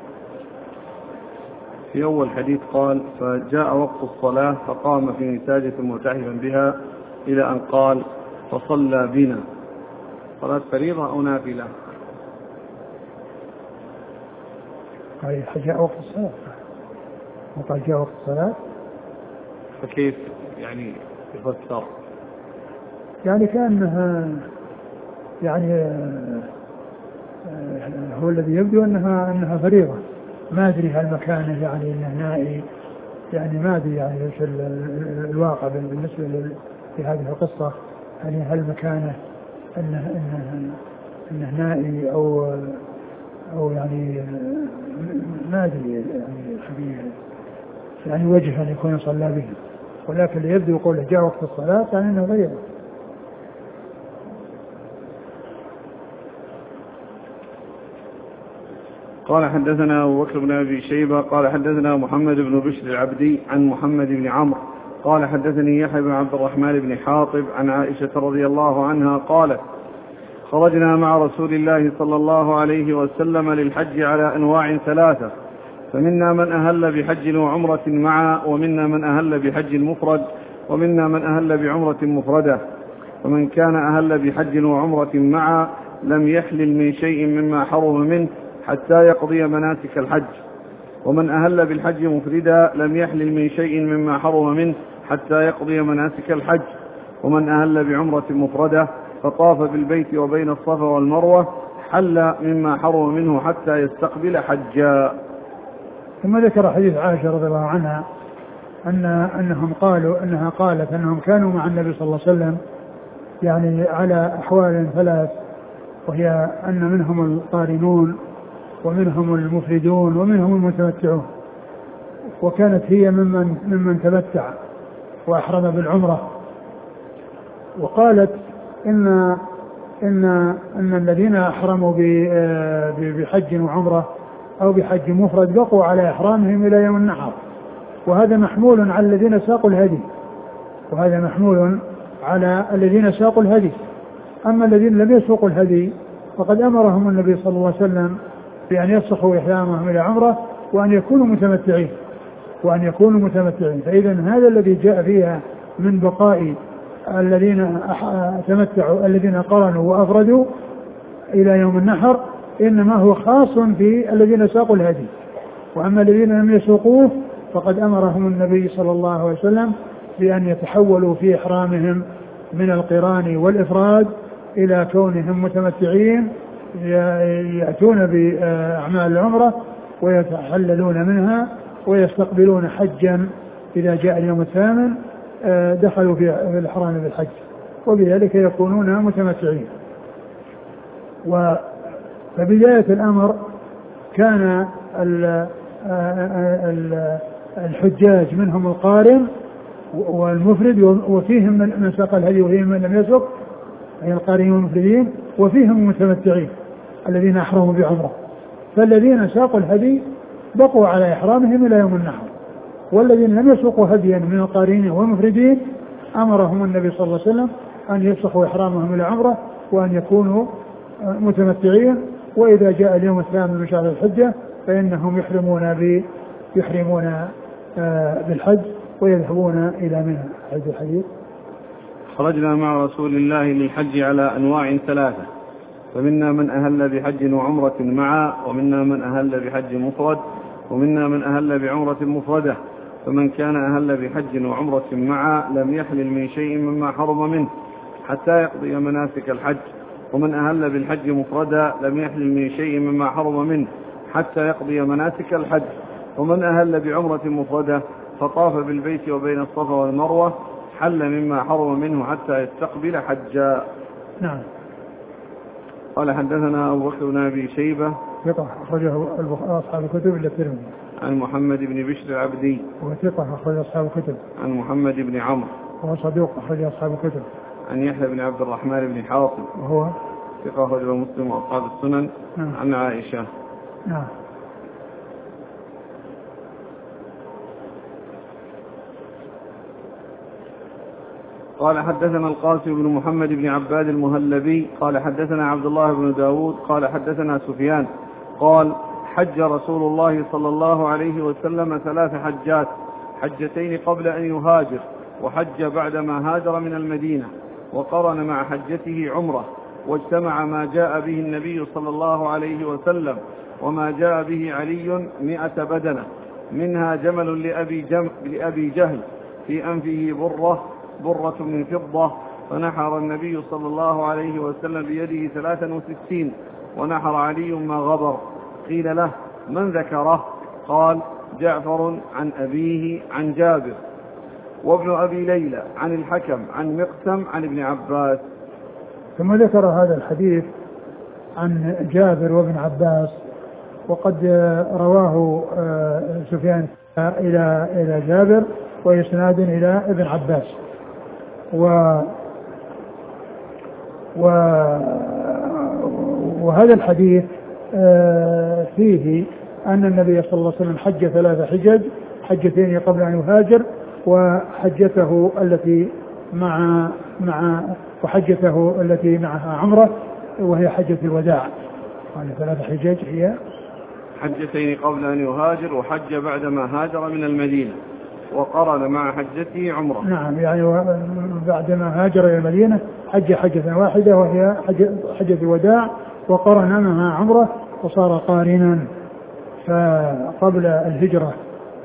في أول حديث قال: فجاء وقت الصلاة فقام في نتاجة مرتحفا بها إلى أن قال: فصلى بنا. صلاة فريضة أو نافلة؟ قال جاء وقت الصلاة، وقال جاء وقت الصلاة، فكيف يعني يفسر؟ يعني كأنها يعني هو الذي يبدو أنها فريضة. ما أدري هل مكانه يعني أنه نائي، يعني ما أدري يعني ايش الواقع بالنسبة لهذه القصة، يعني هل مكانه أنه نائي أو يعني ما أدري يعني وجه أن يكون صلى به، ولكن اللي يبدو يقول جاء وقت الصلاة يعني أنه غيره. قال: حدثنا أبو بكر بن أبي شيبة قال حدثنا محمد بن بشر العبدي عن محمد بن عمرو قال حدثني يحيى بن عبد الرحمن بن حاطب عن عائشة رضي الله عنها قالت: خرجنا مع رسول الله صلى الله عليه وسلم للحج على أنواع ثلاثة، فمنا من أهل بحج وعمرة معا، ومنا من أهل بحج مفرد، ومنا من أهل بعمرة مفردة. ومن كان أهل بحج وعمرة معا لم يحلل من شيء مما حرم منه حتى يقضي مناسك الحج. ومن أهل بالحج مفردا لم يحلل من شيء مما حرم منه حتى يقضي مناسك الحج. ومن أهل بعمرة مفردة فطاف بالبيت وبين الصفا والمروة حل مما حرم منه حتى يستقبل حجا. ثم ذكر حديث عائشة رضي الله عنها أنها قالت أنهم كانوا مع النبي صلى الله عليه وسلم يعني على أحوال ثلاث، وهي أن منهم القارنون ومنهم المفردون ومنهم المتمتعون، وكانت هي ممن تمتع وأحرم بالعمرة. وقالت إن الذين أحرموا بحج وعمرة أو بحج مفرد بقوا على إحرامهم إلى يوم النحر، وهذا محمول على الذين ساقوا الهدي، أما الذين لم يسوقوا الهدي فقد أمرهم النبي صلى الله عليه وسلم بأن يفسخوا إحرامهم إلى عمرة وأن يكونوا متمتعين. فإذا هذا الذي جاء فيها من بقاء الذين تمتعوا الذين قرنوا وأفردوا إلى يوم النحر إنما هو خاص في الذين ساقوا الهدي، وأما الذين لم يسوقوه فقد أمرهم النبي صلى الله عليه وسلم بأن يتحولوا في إحرامهم من القران والإفراد إلى كونهم متمتعين، يأتون بأعمال العمرة ويتحللون منها ويستقبلون حجا إذا جاء اليوم الثامن دخلوا في الإحرام بالحج، وبذلك يكونون متمتعين. فبداية الأمر كان الحجاج منهم القارن والمفرد، وفيهم من ساق الهدي وفيهم من لم يسق، أي القارنين والمفردين، وفيهم المتمتعين الذين أحرموا بعمرة. فالذين ساقوا الهدي بقوا على إحرامهم إلى يوم النحر، والذين لم يسوقوا هديا من القارنين والمفردين أمرهم النبي صلى الله عليه وسلم أن يفسخوا إحرامهم إلى عمرة وأن يكونوا متمتعين، وإذا جاء اليوم الثامن من شهر الحجة فإنهم يحرمون بالحج ويذهبون إلى منى. هذا الحديث: خرجنا مع رسول الله للحج على أنواع ثلاثة، فمنا من أهل بحج وعمرة معا، ومنا من أهل بحج مفرد، ومنا من أهل بعمرة مفردة. فمن كان أهل بحج وعمرة معا لم يحلل من شيء مما حرم منه حتى يقضي مناسك الحج. ومن أهل بالحج مفردا لم يحلل من شيء مما حرم منه حتى يقضي مناسك الحج. ومن أهل بعمرة مفردة فطاف بالبيت وبين الصفا والمروة حل مما حرم منه حتى يستقبل حجا. نعم. قال حدثنا أبو بكر بن أبي شيبة ثقة أخرجه أصحاب الكتب إلا الترمذي. عن محمد بن بشر العبدي وثقة أخرج أصحاب الكتب. عن محمد بن عمرو وهو صدوق أخرج أصحاب الكتب. عن يحيى بن عبد الرحمن بن حاطب وهو ثقة أخرجه مسلم وأصحاب السنن. عن عائشة. نعم. قال حدثنا القاسم بن محمد بن عباد المهلبي قال حدثنا عبد الله بن داود قال حدثنا سفيان قال حج رسول الله صلى الله عليه وسلم 3 حجات، حجتين قبل أن يهاجر، وحج بعدما هاجر من المدينة، وقرن مع حجته عمرة، واجتمع ما جاء به النبي صلى الله عليه وسلم وما جاء به علي 100 بدنة، منها جمل لأبي جهل في أنفه برة من فضة، فنحر النبي صلى الله عليه وسلم بيده 63 ونحر علي ما غبر. قيل له من ذكره؟ قال جعفر عن أبيه عن جابر، وابن أبي ليلى عن الحكم عن مقسم عن ابن عباس. ثم ذكر هذا الحديث عن جابر وابن عباس، وقد رواه سفيان إلى جابر وإسناد إلى ابن عباس. وهذا الحديث فيه أن النبي صلى الله عليه وسلم حج 3 حجج، حجتين قبل أن يهاجر، وحجته التي معها عمرة وهي حجة الوداع. يعني 3 حجج هي حجتين قبل أن يهاجر، وحج بعدما هاجر من المدينة، وقرن مع حجته عمرة. نعم، يعني بعدما هاجر إلى المدينة حج حجة واحدة وهي حجة الوداع، وقرن معها عمرة وصار قارنا. فقبل الهجرة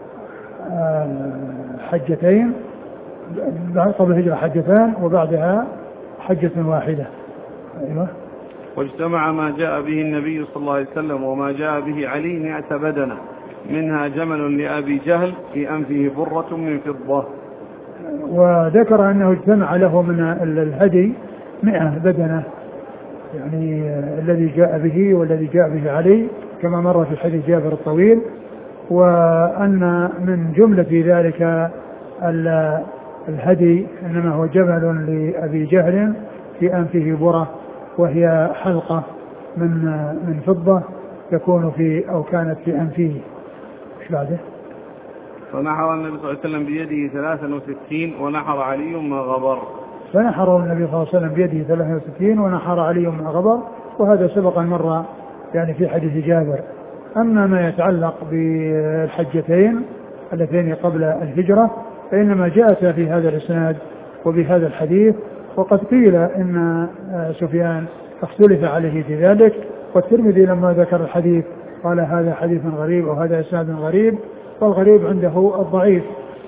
حجتين، قبل الهجرة حجتان، وبعدها حجة واحدة. أيوة. واجتمع ما جاء به النبي صلى الله عليه وسلم وما جاء به علي 100 بدنة، منها جمل لأبي جهل في أنفه برة من فضة. وذكر أنه اجتمع له من الهدي 100 بدنة، يعني الذي جاء به والذي جاء به علي كما مر في حديث جابر الطويل، وأن من جملة ذلك الهدي إنما هو جمل لأبي جهل في أنفه برة، وهي حلقة من فضة تكون في أو كانت في أنفه. ايش بعده؟ فنحر النبي صلى الله عليه وسلم بيده 63 ونحر علي ما غبر. فنحر النبي صلى الله عليه وسلم بيده 63 ونحر علي ما غبر، وهذا سبق مرة يعني في حديث جابر. أما ما يتعلق بالحجتين اللتين قبل الهجرة فإنما جاءت في هذا الإسناد وبهذا الحديث، وقد قيل إن سفيان اختلف عليه في ذلك، والترمذي لما ذكر الحديث قال هذا حديث غريب وهذا إسناد غريب، والغريب عنده الضعيف،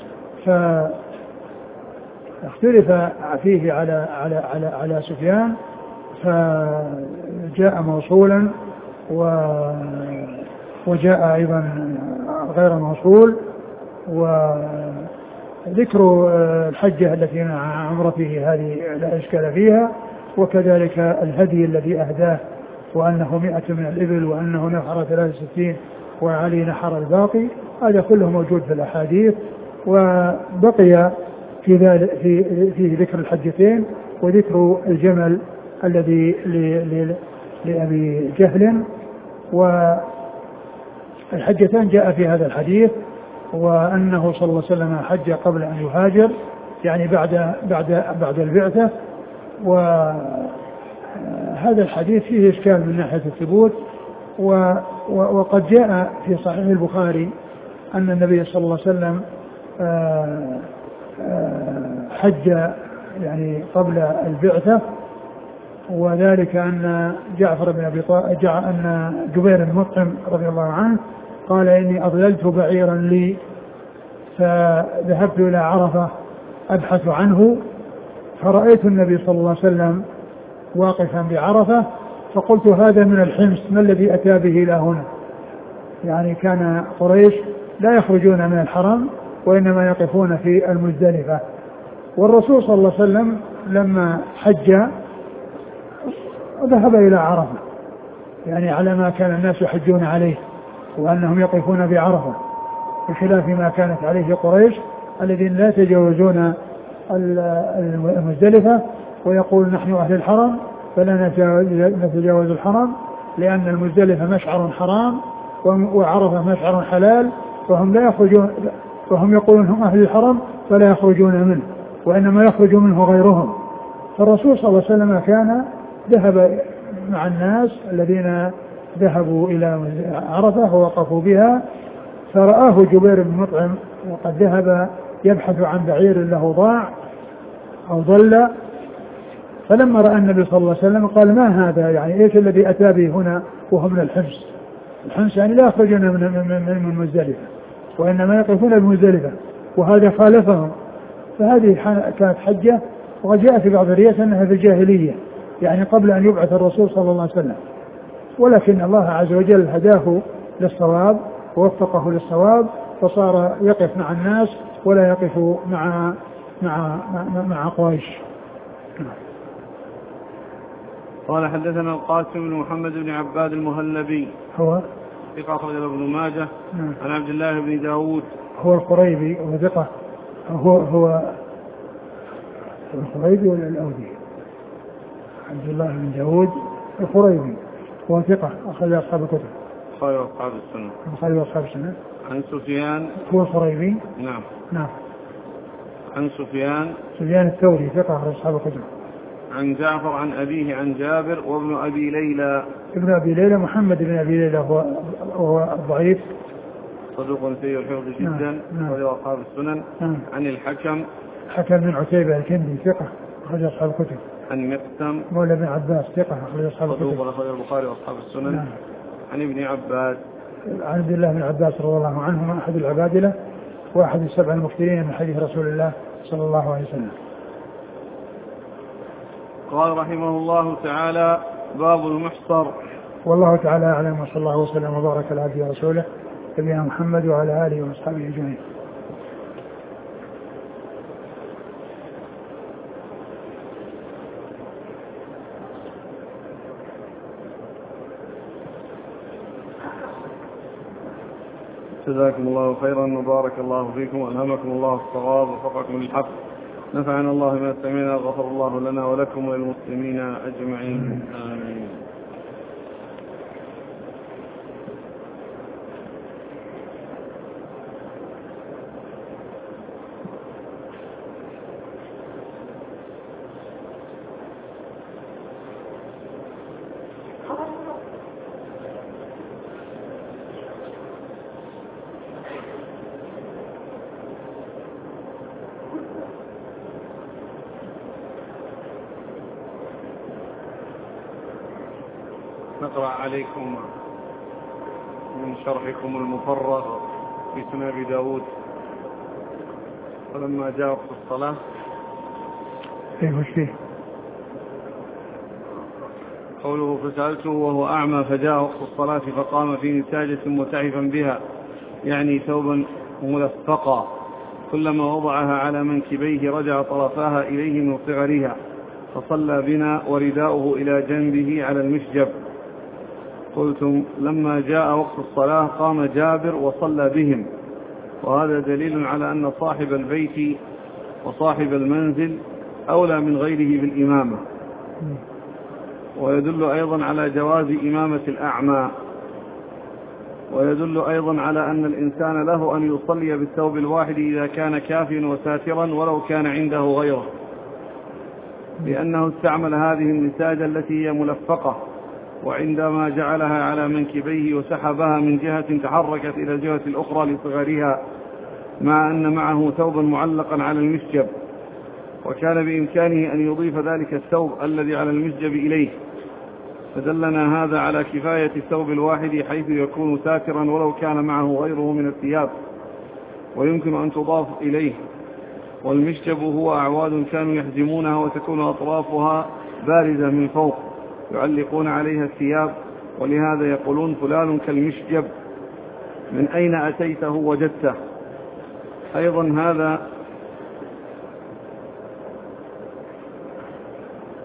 فاختلف فيه على سفيان، فجاء موصولا وجاء أيضا غير موصول. وذكر الحجة التي مع عمرته هذه لا إشكال فيها، وكذلك الهدي الذي أهداه وأنه 100 من الإبل وأنه نحر 63 وعلي نحر الباقي، هذا كله موجود في الأحاديث. وبقي في ذكر الحجتين وذكر الجمل الذي لأبي جهل، والحجتان جاء في هذا الحديث، وأنه صلى الله عليه وسلم حج قبل أن يهاجر، يعني بعد البعثة. وهذا الحديث فيه إشكال من ناحية الثبوت، وقد جاء في صحيح البخاري أن النبي صلى الله عليه وسلم حج يعني قبل البعثة، وذلك أن جعفر بن أبي طالب أن جبير بن مطعم رضي الله عنه قال إني أضللت بعيرا لي فذهبت إلى عرفة أبحث عنه، فرأيت النبي صلى الله عليه وسلم واقفا بعرفة، فقلت هذا من الحمص، ما الذي أتى به إلى هنا؟ يعني كان قريش لا يخرجون من الحرم وإنما يقفون في المزدلفة، والرسول صلى الله عليه وسلم لما حج ذهب إلى عرفة، يعني على ما كان الناس يحجون عليه، وأنهم يقفون بعرفة، بخلاف ما كانت عليه قريش الذين لا يتجاوزون المزدلفة، ويقول نحن أهل الحرم فلا نتجاوز الحرم، لأن المزدلفة مشعر حرام وعرفة مشعر حلال، وهم لا يخرجون، وهم يقولون هم أهل الحرم فلا يخرجون منه، وإنما يخرج منه غيرهم. فالرسول صلى الله عليه وسلم كان ذهب مع الناس الذين ذهبوا إلى عرفة ووقفوا بها، فرآه جبير بن مطعم وقد ذهب يبحث عن بعير له ضاع أو ضل، فلما رأى النبي صلى الله عليه وسلم قال ما هذا، يعني إيش الذي أتى به هنا وهو من الحمص؟ الحمص يعني لا يخرجون من مزدلفة، وإنما يقفون بمزدلفة، وهذا خالفهم. فهذه كانت حجة، وجاء في بعض الروايات أنها في الجاهلية، يعني قبل أن يبعث الرسول صلى الله عليه وسلم، ولكن الله عز وجل هداه للصواب ووفقه للصواب، فصار يقف مع الناس ولا يقف مع قريش. قال حدثنا القاسم بن محمد بن عباد المهلبي هو ثقة أخرج له ابن ماجه عن عبد الله بن داود هو القريبي وثقة، هو القريبي ولا الأودي؟ عبد الله بن داود القريبي هو ثقة أخرج أصحاب الكتب، البخاري وأصحاب السنة. البخاري وأصحاب السنة. عن سفيان هو القريبي. نعم. عن سفيان الثوري ثقة أخرج أصحاب الكتب. عن جعفر عن أبيه عن جابر وابن أبي ليلى. ابن أبي ليلى محمد بن أبي ليلى هو ضعيف صدوق سيء الحفظ جدا أخرج أصحاب السنن. عن الحكم بن عتيبة الكندي ثقة أخرج أصحاب الكتب. عن مقسم مولى بن عباس ثقة أخرج أصحاب الكتب. صدوق أخرج البخاري وأصحاب السنن. عن ابن عباس عن عبد الله بن عباس رضي الله عنهما أحد العبادلة وأحد السبع المكثرين من حديث رسول الله صلى الله عليه وسلم. قال رحمه الله تعالى باب المحصر. والله تعالى أعلم، وصلى الله وسلم وبارك على عبده ورسوله نبينا محمد وعلى آله وأصحابه أجمعين. جزاكم الله خيرا وبارك الله فيكم وألهمكم الله الصواب ووفقكم للحق، نفعنا الله ما سمعنا، غفر الله لنا ولكم وللمسلمين أجمعين، آمين. نقرأ عليكم من شرحكم المفرغ في سنن أبي داود. ولما جاء وقت الصلاة قوله فسألته وهو أعمى فجاء وقت الصلاة فقام في نساجة متعفا بها، يعني ثوبا ملفقا، كلما وضعها على منكبيه رجع طرفاها إليه من صغرها، فصلى بنا ورداؤه إلى جنبه على المشجب. قلتم لما جاء وقت الصلاة قام جابر وصلى بهم، وهذا دليل على أن صاحب البيت وصاحب المنزل أولى من غيره بالإمامة، ويدل أيضا على جواز إمامة الأعمى، ويدل أيضا على أن الإنسان له أن يصلي بالثوب الواحد إذا كان كافيا وساترا ولو كان عنده غيره، لأنه استعمل هذه النساجة التي هي ملفقة، وعندما جعلها على منكبيه وسحبها من جهة تحركت إلى الجهة الأخرى لصغرها، مع أن معه ثوبا معلقا على المشجب، وكان بإمكانه أن يضيف ذلك الثوب الذي على المشجب إليه، فدلنا هذا على كفاية الثوب الواحد حيث يكون ساترا ولو كان معه غيره من الثياب، ويمكن أن تضاف إليه. والمشجب هو أعواد كانوا يحزمونها وتكون أطرافها بارزة من فوق يعلقون عليها الثياب، ولهذا يقولون فلان كالمشجب، من أين أتيته وجدته. أيضا هذا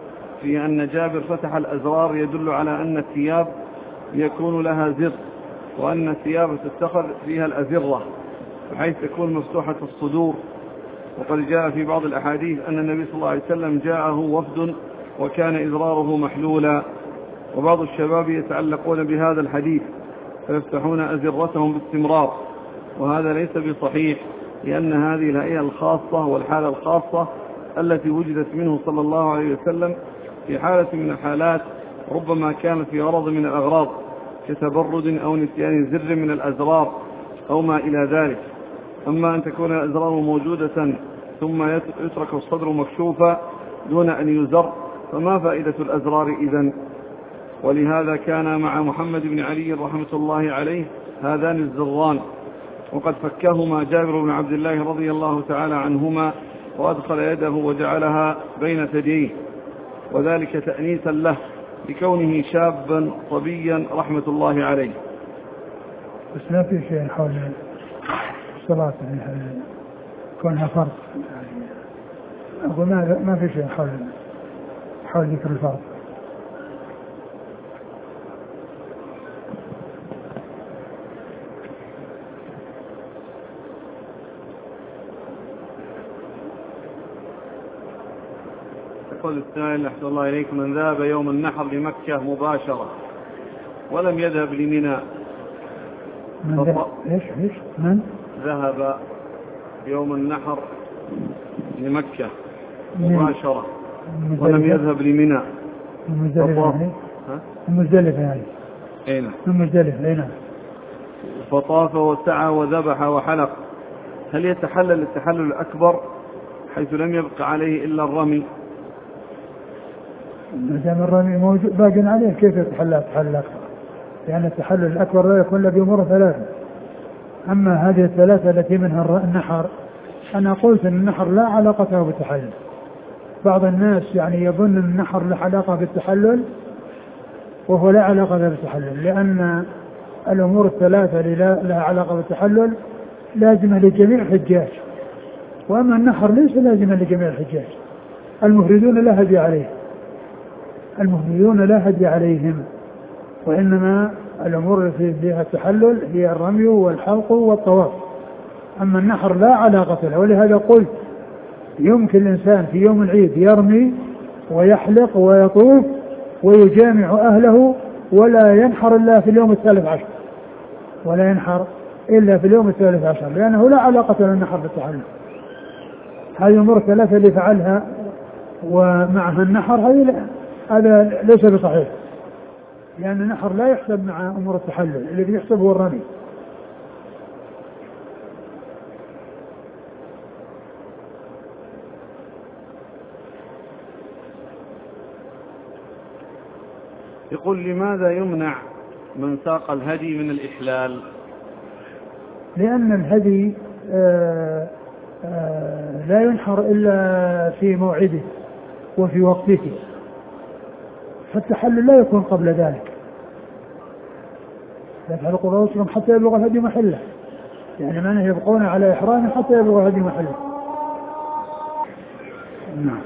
فيه أن جابر فتح الأزرار يدل على أن الثياب يكون لها زر، وأن الثياب تتخذ فيها الأزرة بحيث تكون مفتوحة الصدور. وقد جاء في بعض الأحاديث أن النبي صلى الله عليه وسلم جاءه وفد وكان إزراره محلولا، وبعض الشباب يتعلقون بهذا الحديث فيفتحون أزرتهم باستمرار، وهذا ليس بصحيح، لأن هذه الهيئة الخاصة والحالة الخاصة التي وجدت منه صلى الله عليه وسلم في حالة من الحالات ربما كانت في غرض من الأغراض كتبرد أو نسيان زر من الأزرار أو ما إلى ذلك. أما أن تكون الأزرار موجودة ثم يترك الصدر مكشوفا دون أن يزر فما فائدة الأزرار إذن؟ ولهذا كان مع محمد بن علي رحمة الله عليه هذان الزران، وقد فكهما جابر بن عبد الله رضي الله تعالى عنهما وأدخل يده وجعلها بين ثدييه، وذلك تأنيسا له لكونه شابا صبيا رحمة الله عليه. بس لا في شيء حول الصلاة كونها فرض، أقول ما في شيء حول ذكر الفرض. يقول السائل أحسن الله إليكم: من ذهب يوم النحر لمكة مباشرة ولم يذهب لمنى، من ذهب يوم النحر لمكة مباشرة ولم يذهب لمنى، المزدلفة يعني أين المزدلفة هنا، فطاف وسعى وذبح وحلق، هل يتحلل التحلل الأكبر حيث لم يبق عليه إلا الرمي؟ ما دام الرمي موجود باقي عليه كيف يتحلل؟ لأن التحلل الأكبر لا يكون إلا بأمور ثلاثة. أما هذه الثلاثة التي منها النحر، أنا قلت أن النحر لا علاقة بالتحلل. بعض الناس يعني يظن أن النحر له علاقة بالتحلل وهو لا علاقة بالتحلل، لأن الأمور الثلاثة اللي لها علاقة بالتحلل لازمة لجميع الحجاج، وأما النحر ليس لازمة لجميع الحجاج. المفردون لا هدي عليهم، وإنما الأمور التي فيها التحلل هي الرمي والحلق والطواف. أما النحر لا علاقة له، ولهذا قلت يمكن الإنسان في يوم العيد يرمي ويحلق ويطوف ويجامع أهله ولا ينحر إلا في اليوم 13، لأنه لا علاقة للنحر بالتحلل. هذه الأمور الثلاثة اللي فعلها ومعها النحر هذا ليس بصحيح، لأن النحر لا يحسب مع أمور التحلل، الذي يحسب هو الرمي. يقول: لماذا يمنع من ساق الهدي من الإحلال؟ لأن الهدي لا ينحر إلا في موعده وفي وقته، فالتحلل لا يكون قبل ذلك. لا تحلقوا رؤوسكم حتى يبلغ الهدي محله، يعني معناه يبقون على إحرام حتى يبلغ الهدي محله. نعم.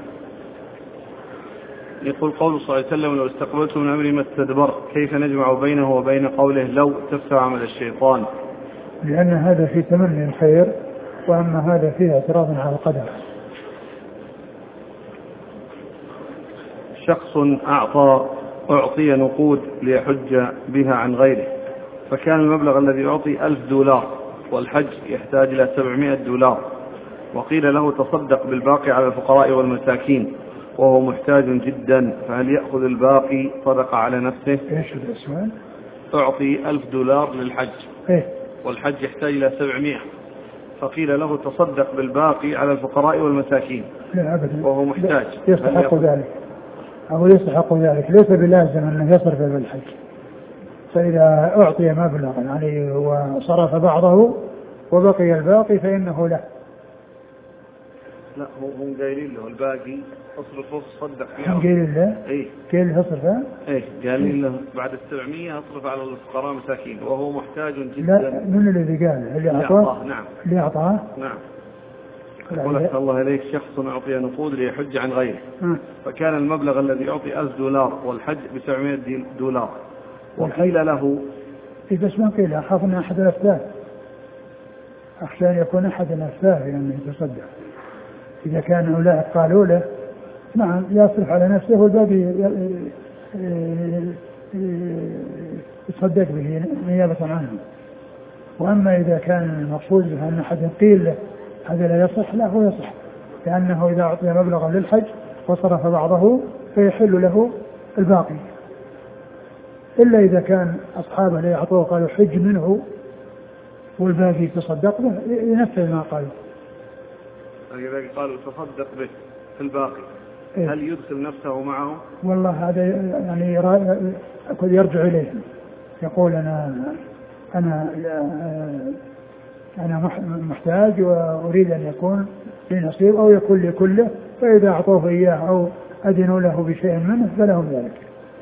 يقول: قول صلى الله عليه وسلم: لو استقبلت من أمري ما استدبرت، كيف نجمع بينه وبين قوله لو تفتح عمل الشيطان؟ لأن هذا في تمني الخير، وأما هذا فيه اعتراض على القدر. شخص أعطي نقود ليحج بها عن غيره، فكان المبلغ الذي يعطي $1000 والحج يحتاج إلى $700، وقيل له تصدق بالباقي على الفقراء والمساكين وهو محتاج جدا، فهل يأخذ الباقي صدقة على نفسه؟ ايش السؤال؟ أعطي $1000 للحج والحج يحتاج إلى 700، فقيل له تصدق بالباقي على الفقراء والمساكين وهو محتاج، يستحق ذلك أو يستحق ذلك، ليس بلازم أنه يصرف بالحج. فإذا أعطي مبلغ يعني وصرف بعضه وبقي الباقي فإنه له. لا، هم قايلين له الباقي اصرفه صدق فيه. هم قايلين له؟ ايه قايل اصرفه؟ ايه قايلين له بعد 700 اصرف على الفقراء والمساكين وهو محتاج جدا. لا، من الذي قال؟ اللي أعطاه؟ نعم. اللي أعطاه؟ نعم. يقول الله إليك شخص أعطي نقود ليحج عن غيره، فكان المبلغ الذي يعطي $1000 والحج $700، وقيل له بس ما قيل، أخاف أن أحد الأسباب، أخشى أن يكون أحد الأسباب يعني يتصدق. إذا كان أولئك قالوا له نعم يصرف على نفسه والباقي يتصدق به نيابة عنه. وأما إذا كان المقصود أن أحد قيل له هذا لا يصح، لا هو يصح، لأنه إذا أعطي مبلغا للحج وصرف بعضه فيحل له الباقي، إلا إذا كان أصحابه لا يعطوه قالوا حج منه والباقي تصدق به ينفذ ما قالوا. إذا قالوا تصدق به في الباقي هل يدخل نفسه معه؟ والله هذا يعني يرجع إليه، يقول أنا محتاج وأريد أن يكون لي نصيب أو يكون لي كله، فإذا أعطوه إياه أو أذنوا له بشيء منه فلهم ذلك.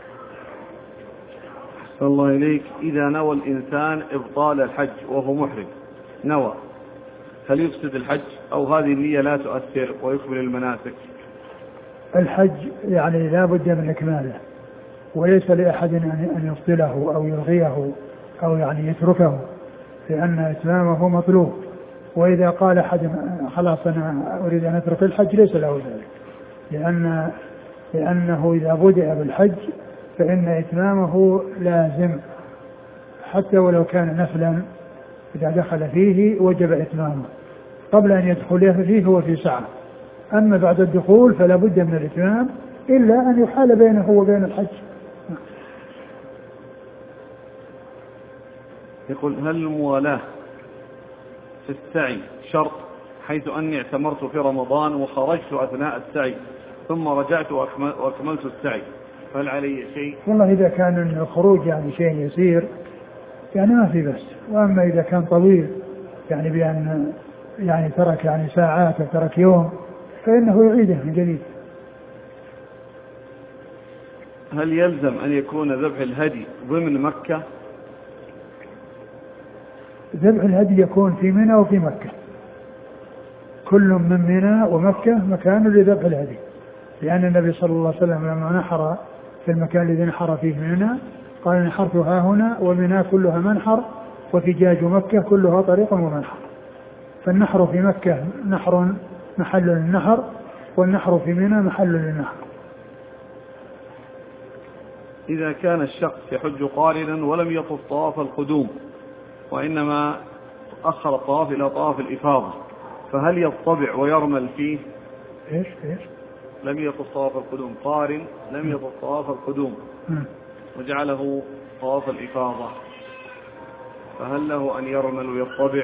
الله إليك، إذا نوى الإنسان إبطال الحج وهو محرم نوى، هل يفسد الحج أو هذه النية لا تؤثر ويكمل المناسك؟ الحج يعني لا بد من إكماله، وليس لأحد أن يبطله أو يلغيه أو يعني يتركه، لأن إتمامه مطلوب. وإذا قال أحد خلاص أنا أريد أن أترك الحج ليس له ذلك، لأنه إذا بدأ بالحج فإن إتمامه لازم، حتى ولو كان نفلا إذا دخل فيه وجب إتمامه، قبل أن يدخل فيه هو في سعة. أما بعد الدخول فلا بد من الإتمام إلا أن يحال بينه وبين الحج. يقول هل الموالاة في السعي شرط، حيث أني اعتمرت في رمضان وخرجت أثناء السعي ثم رجعت وأكملت السعي، فهل علي شيء؟ والله إذا كان الخروج يعني شيء يسير يعني ما في بس، وأما إذا كان طويل يعني بأن يعني ترك يعني ساعات وترك يوم فإنه يعيده من جديد. هل يلزم أن يكون ذبح الهدي ضمن مكة؟ ذبح الهدي يكون في منى وفي مكة، كل من منى ومكة مكان لذبح الهدي، لأن النبي صلى الله عليه وسلم لما نحر في المكان الذي نحر فيه منى قال نحرت ها هنا ومنى كلها منحر وفجاج مكة كلها طريق ومنحر. فالنحر في مكة نحر محل للنحر، والنحر في منى محل للنحر. إذا كان الشخص يحج قارنا ولم يطف طواف القدوم وإنما أخر الطواف إلى طواف الإفاضة، فهل يطبع ويرمل فيه؟ إيش؟ لم يطف طواف القدوم، قارن لم يطف طواف القدوم وجعله طواف الإفاضة، فهل له أن يرمل ويطبع؟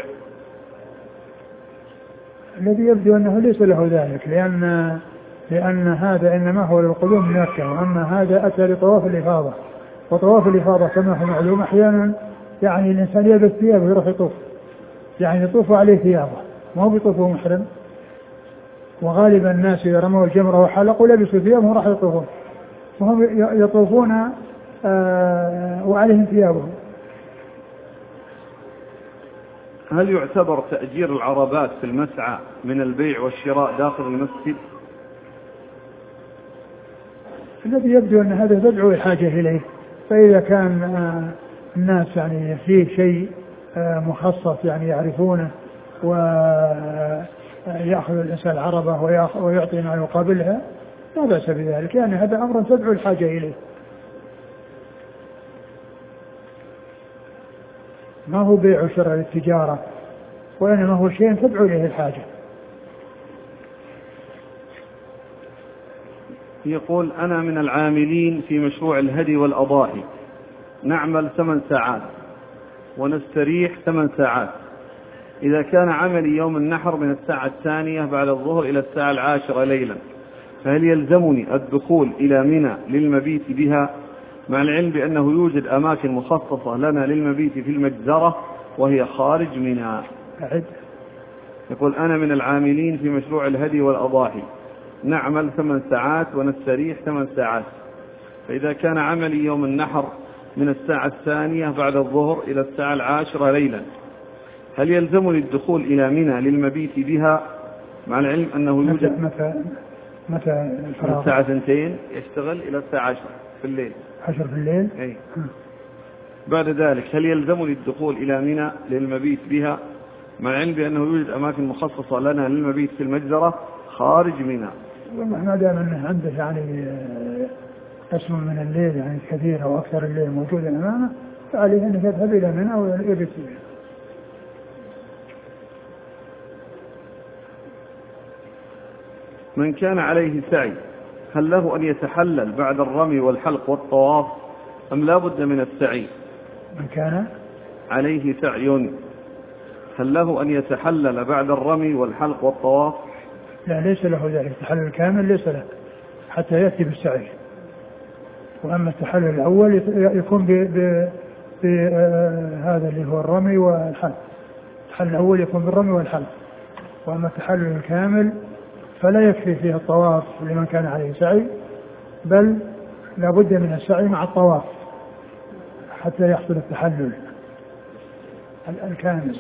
الذي يبدو أنه ليس له ذلك، لأن هذا إنما هو للقدوم من مكة، وأما هذا أتى لطواف الإفاضة، وطواف الإفاضة كما هو معلوم أحيانا يعني الإنسان يلبس ثيابه ويروح يطوف، يعني يطوف عليه ثيابه ما هو بيطوفه محرم. وغالبا الناس إذا رموا الجمرة وحلقوا لبسوا ثيابهم وراح يطوفون، وهم يطوفون وعليهم ثيابهم. هل يعتبر تأجير العربات في المسعى من البيع والشراء داخل المسجد؟ الذي يبدو أن هذا تدعو الحاجة إليه، فإذا كان الناس يعني فيه شيء مخصص يعني يعرفونه ويأخذ الإنسان عربة ويعطي ما يقابلها لا بأس بذلك، يعني هذا أمر تدعو الحاجة إليه، ما هو بيع وشراء للتجارة، وإنما هو شيء تدعو إليه الحاجة. يقول أنا من العاملين في مشروع الهدي والأضاحي، نعمل 8 ساعات ونستريح 8 ساعات. إذا كان عملي يوم النحر من الساعة 2 بعد الظهر إلى الساعة 10 ليلا، فهل يلزمني الدخول إلى منى للمبيت بها، مع العلم بأنه يوجد أماكن مخصصة لنا للمبيت في المجزرة وهي خارج منى؟ يقول أنا من العاملين في مشروع الهدي والأضاحي، نعمل 8 ساعات ونستريح 8 ساعات. فإذا كان عملي يوم النحر من الساعة 2 بعد الظهر إلى الساعة 10 ليلا، هل يلزمني الدخول إلى منى للمبيت بها، مع العلم أنه يوجد متى الفراغ؟ الساعة 2 يشتغل إلى الساعة 10 في الليل. 10 في الليل. أي. بعد ذلك هل يلزمني الدخول إلى منى للمبيت بها، مع العلم بأنه يوجد أماكن مخصصة لنا للمبيت في المجزرة خارج منى؟ ما دام أنه عنده يعني قسم من الليل يعني كثير أو أكثر الليل موجود أمامه، فعليه أن يذهب إلى منى أو يبيت بها. من كان عليه سعي هل له أن يتحلل بعد الرمي والحلق والطواف أم لا بد من السعي؟ من كان عليه سعي هل له أن يتحلل بعد الرمي والحلق والطواف؟ لا، ليس له ذلك. التحلل الكامل ليس له حتى يأتي بالسعي. وأما التحلل الأول يكون هذا اللي هو الرمي والحلق. التحلل الأول يكون بالرمي والحلق. وأما التحلل الكامل فلا يكفي فيه الطواف لمن كان عليه سعي، بل لا بد من السعي مع الطواف حتى يحصل التحلل الكامل.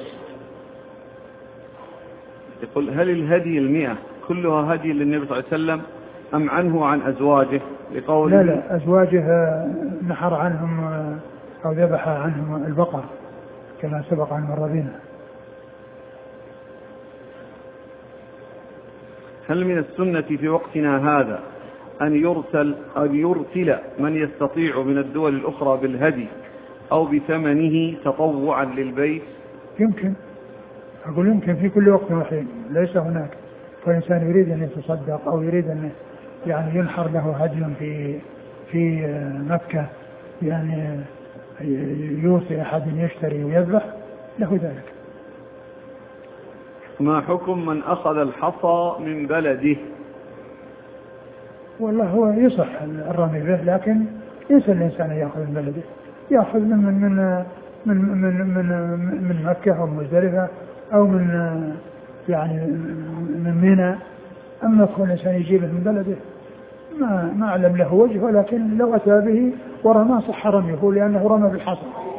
يقول هل الهدي 100 كلها هدي للنبي صلى الله عليه وسلم أم عنه وعن أزواجه؟ لقوله لا، أزواجه نحر عنهم أو ذبح عنهم البقر كما سبق عن مر بنا. هل من السنة في وقتنا هذا أن يرسل من يستطيع من الدول الأخرى بالهدي أو بثمنه تطوعا للبيت؟ يمكن، أقول يمكن في كل وقت وحين. ليس هناك فالإنسان يريد أن يتصدق أو يريد أن يعني ينحر له هدي في مكة، يعني يوصي أحد يشتري ويذبح له ذلك. ما حكم من أخذ الحصى من بلده؟ والله هو يصح الرمي به، لكن ليس الإنسان يأخذ من بلده، يأخذ من مكة أو مزدلفة أو من يعني من منى. أما كل إنسان يجيبه من بلده ما أعلم له وجه، ولكن لو أتى به ورمى صح رميه لأنه رمى بالحصى.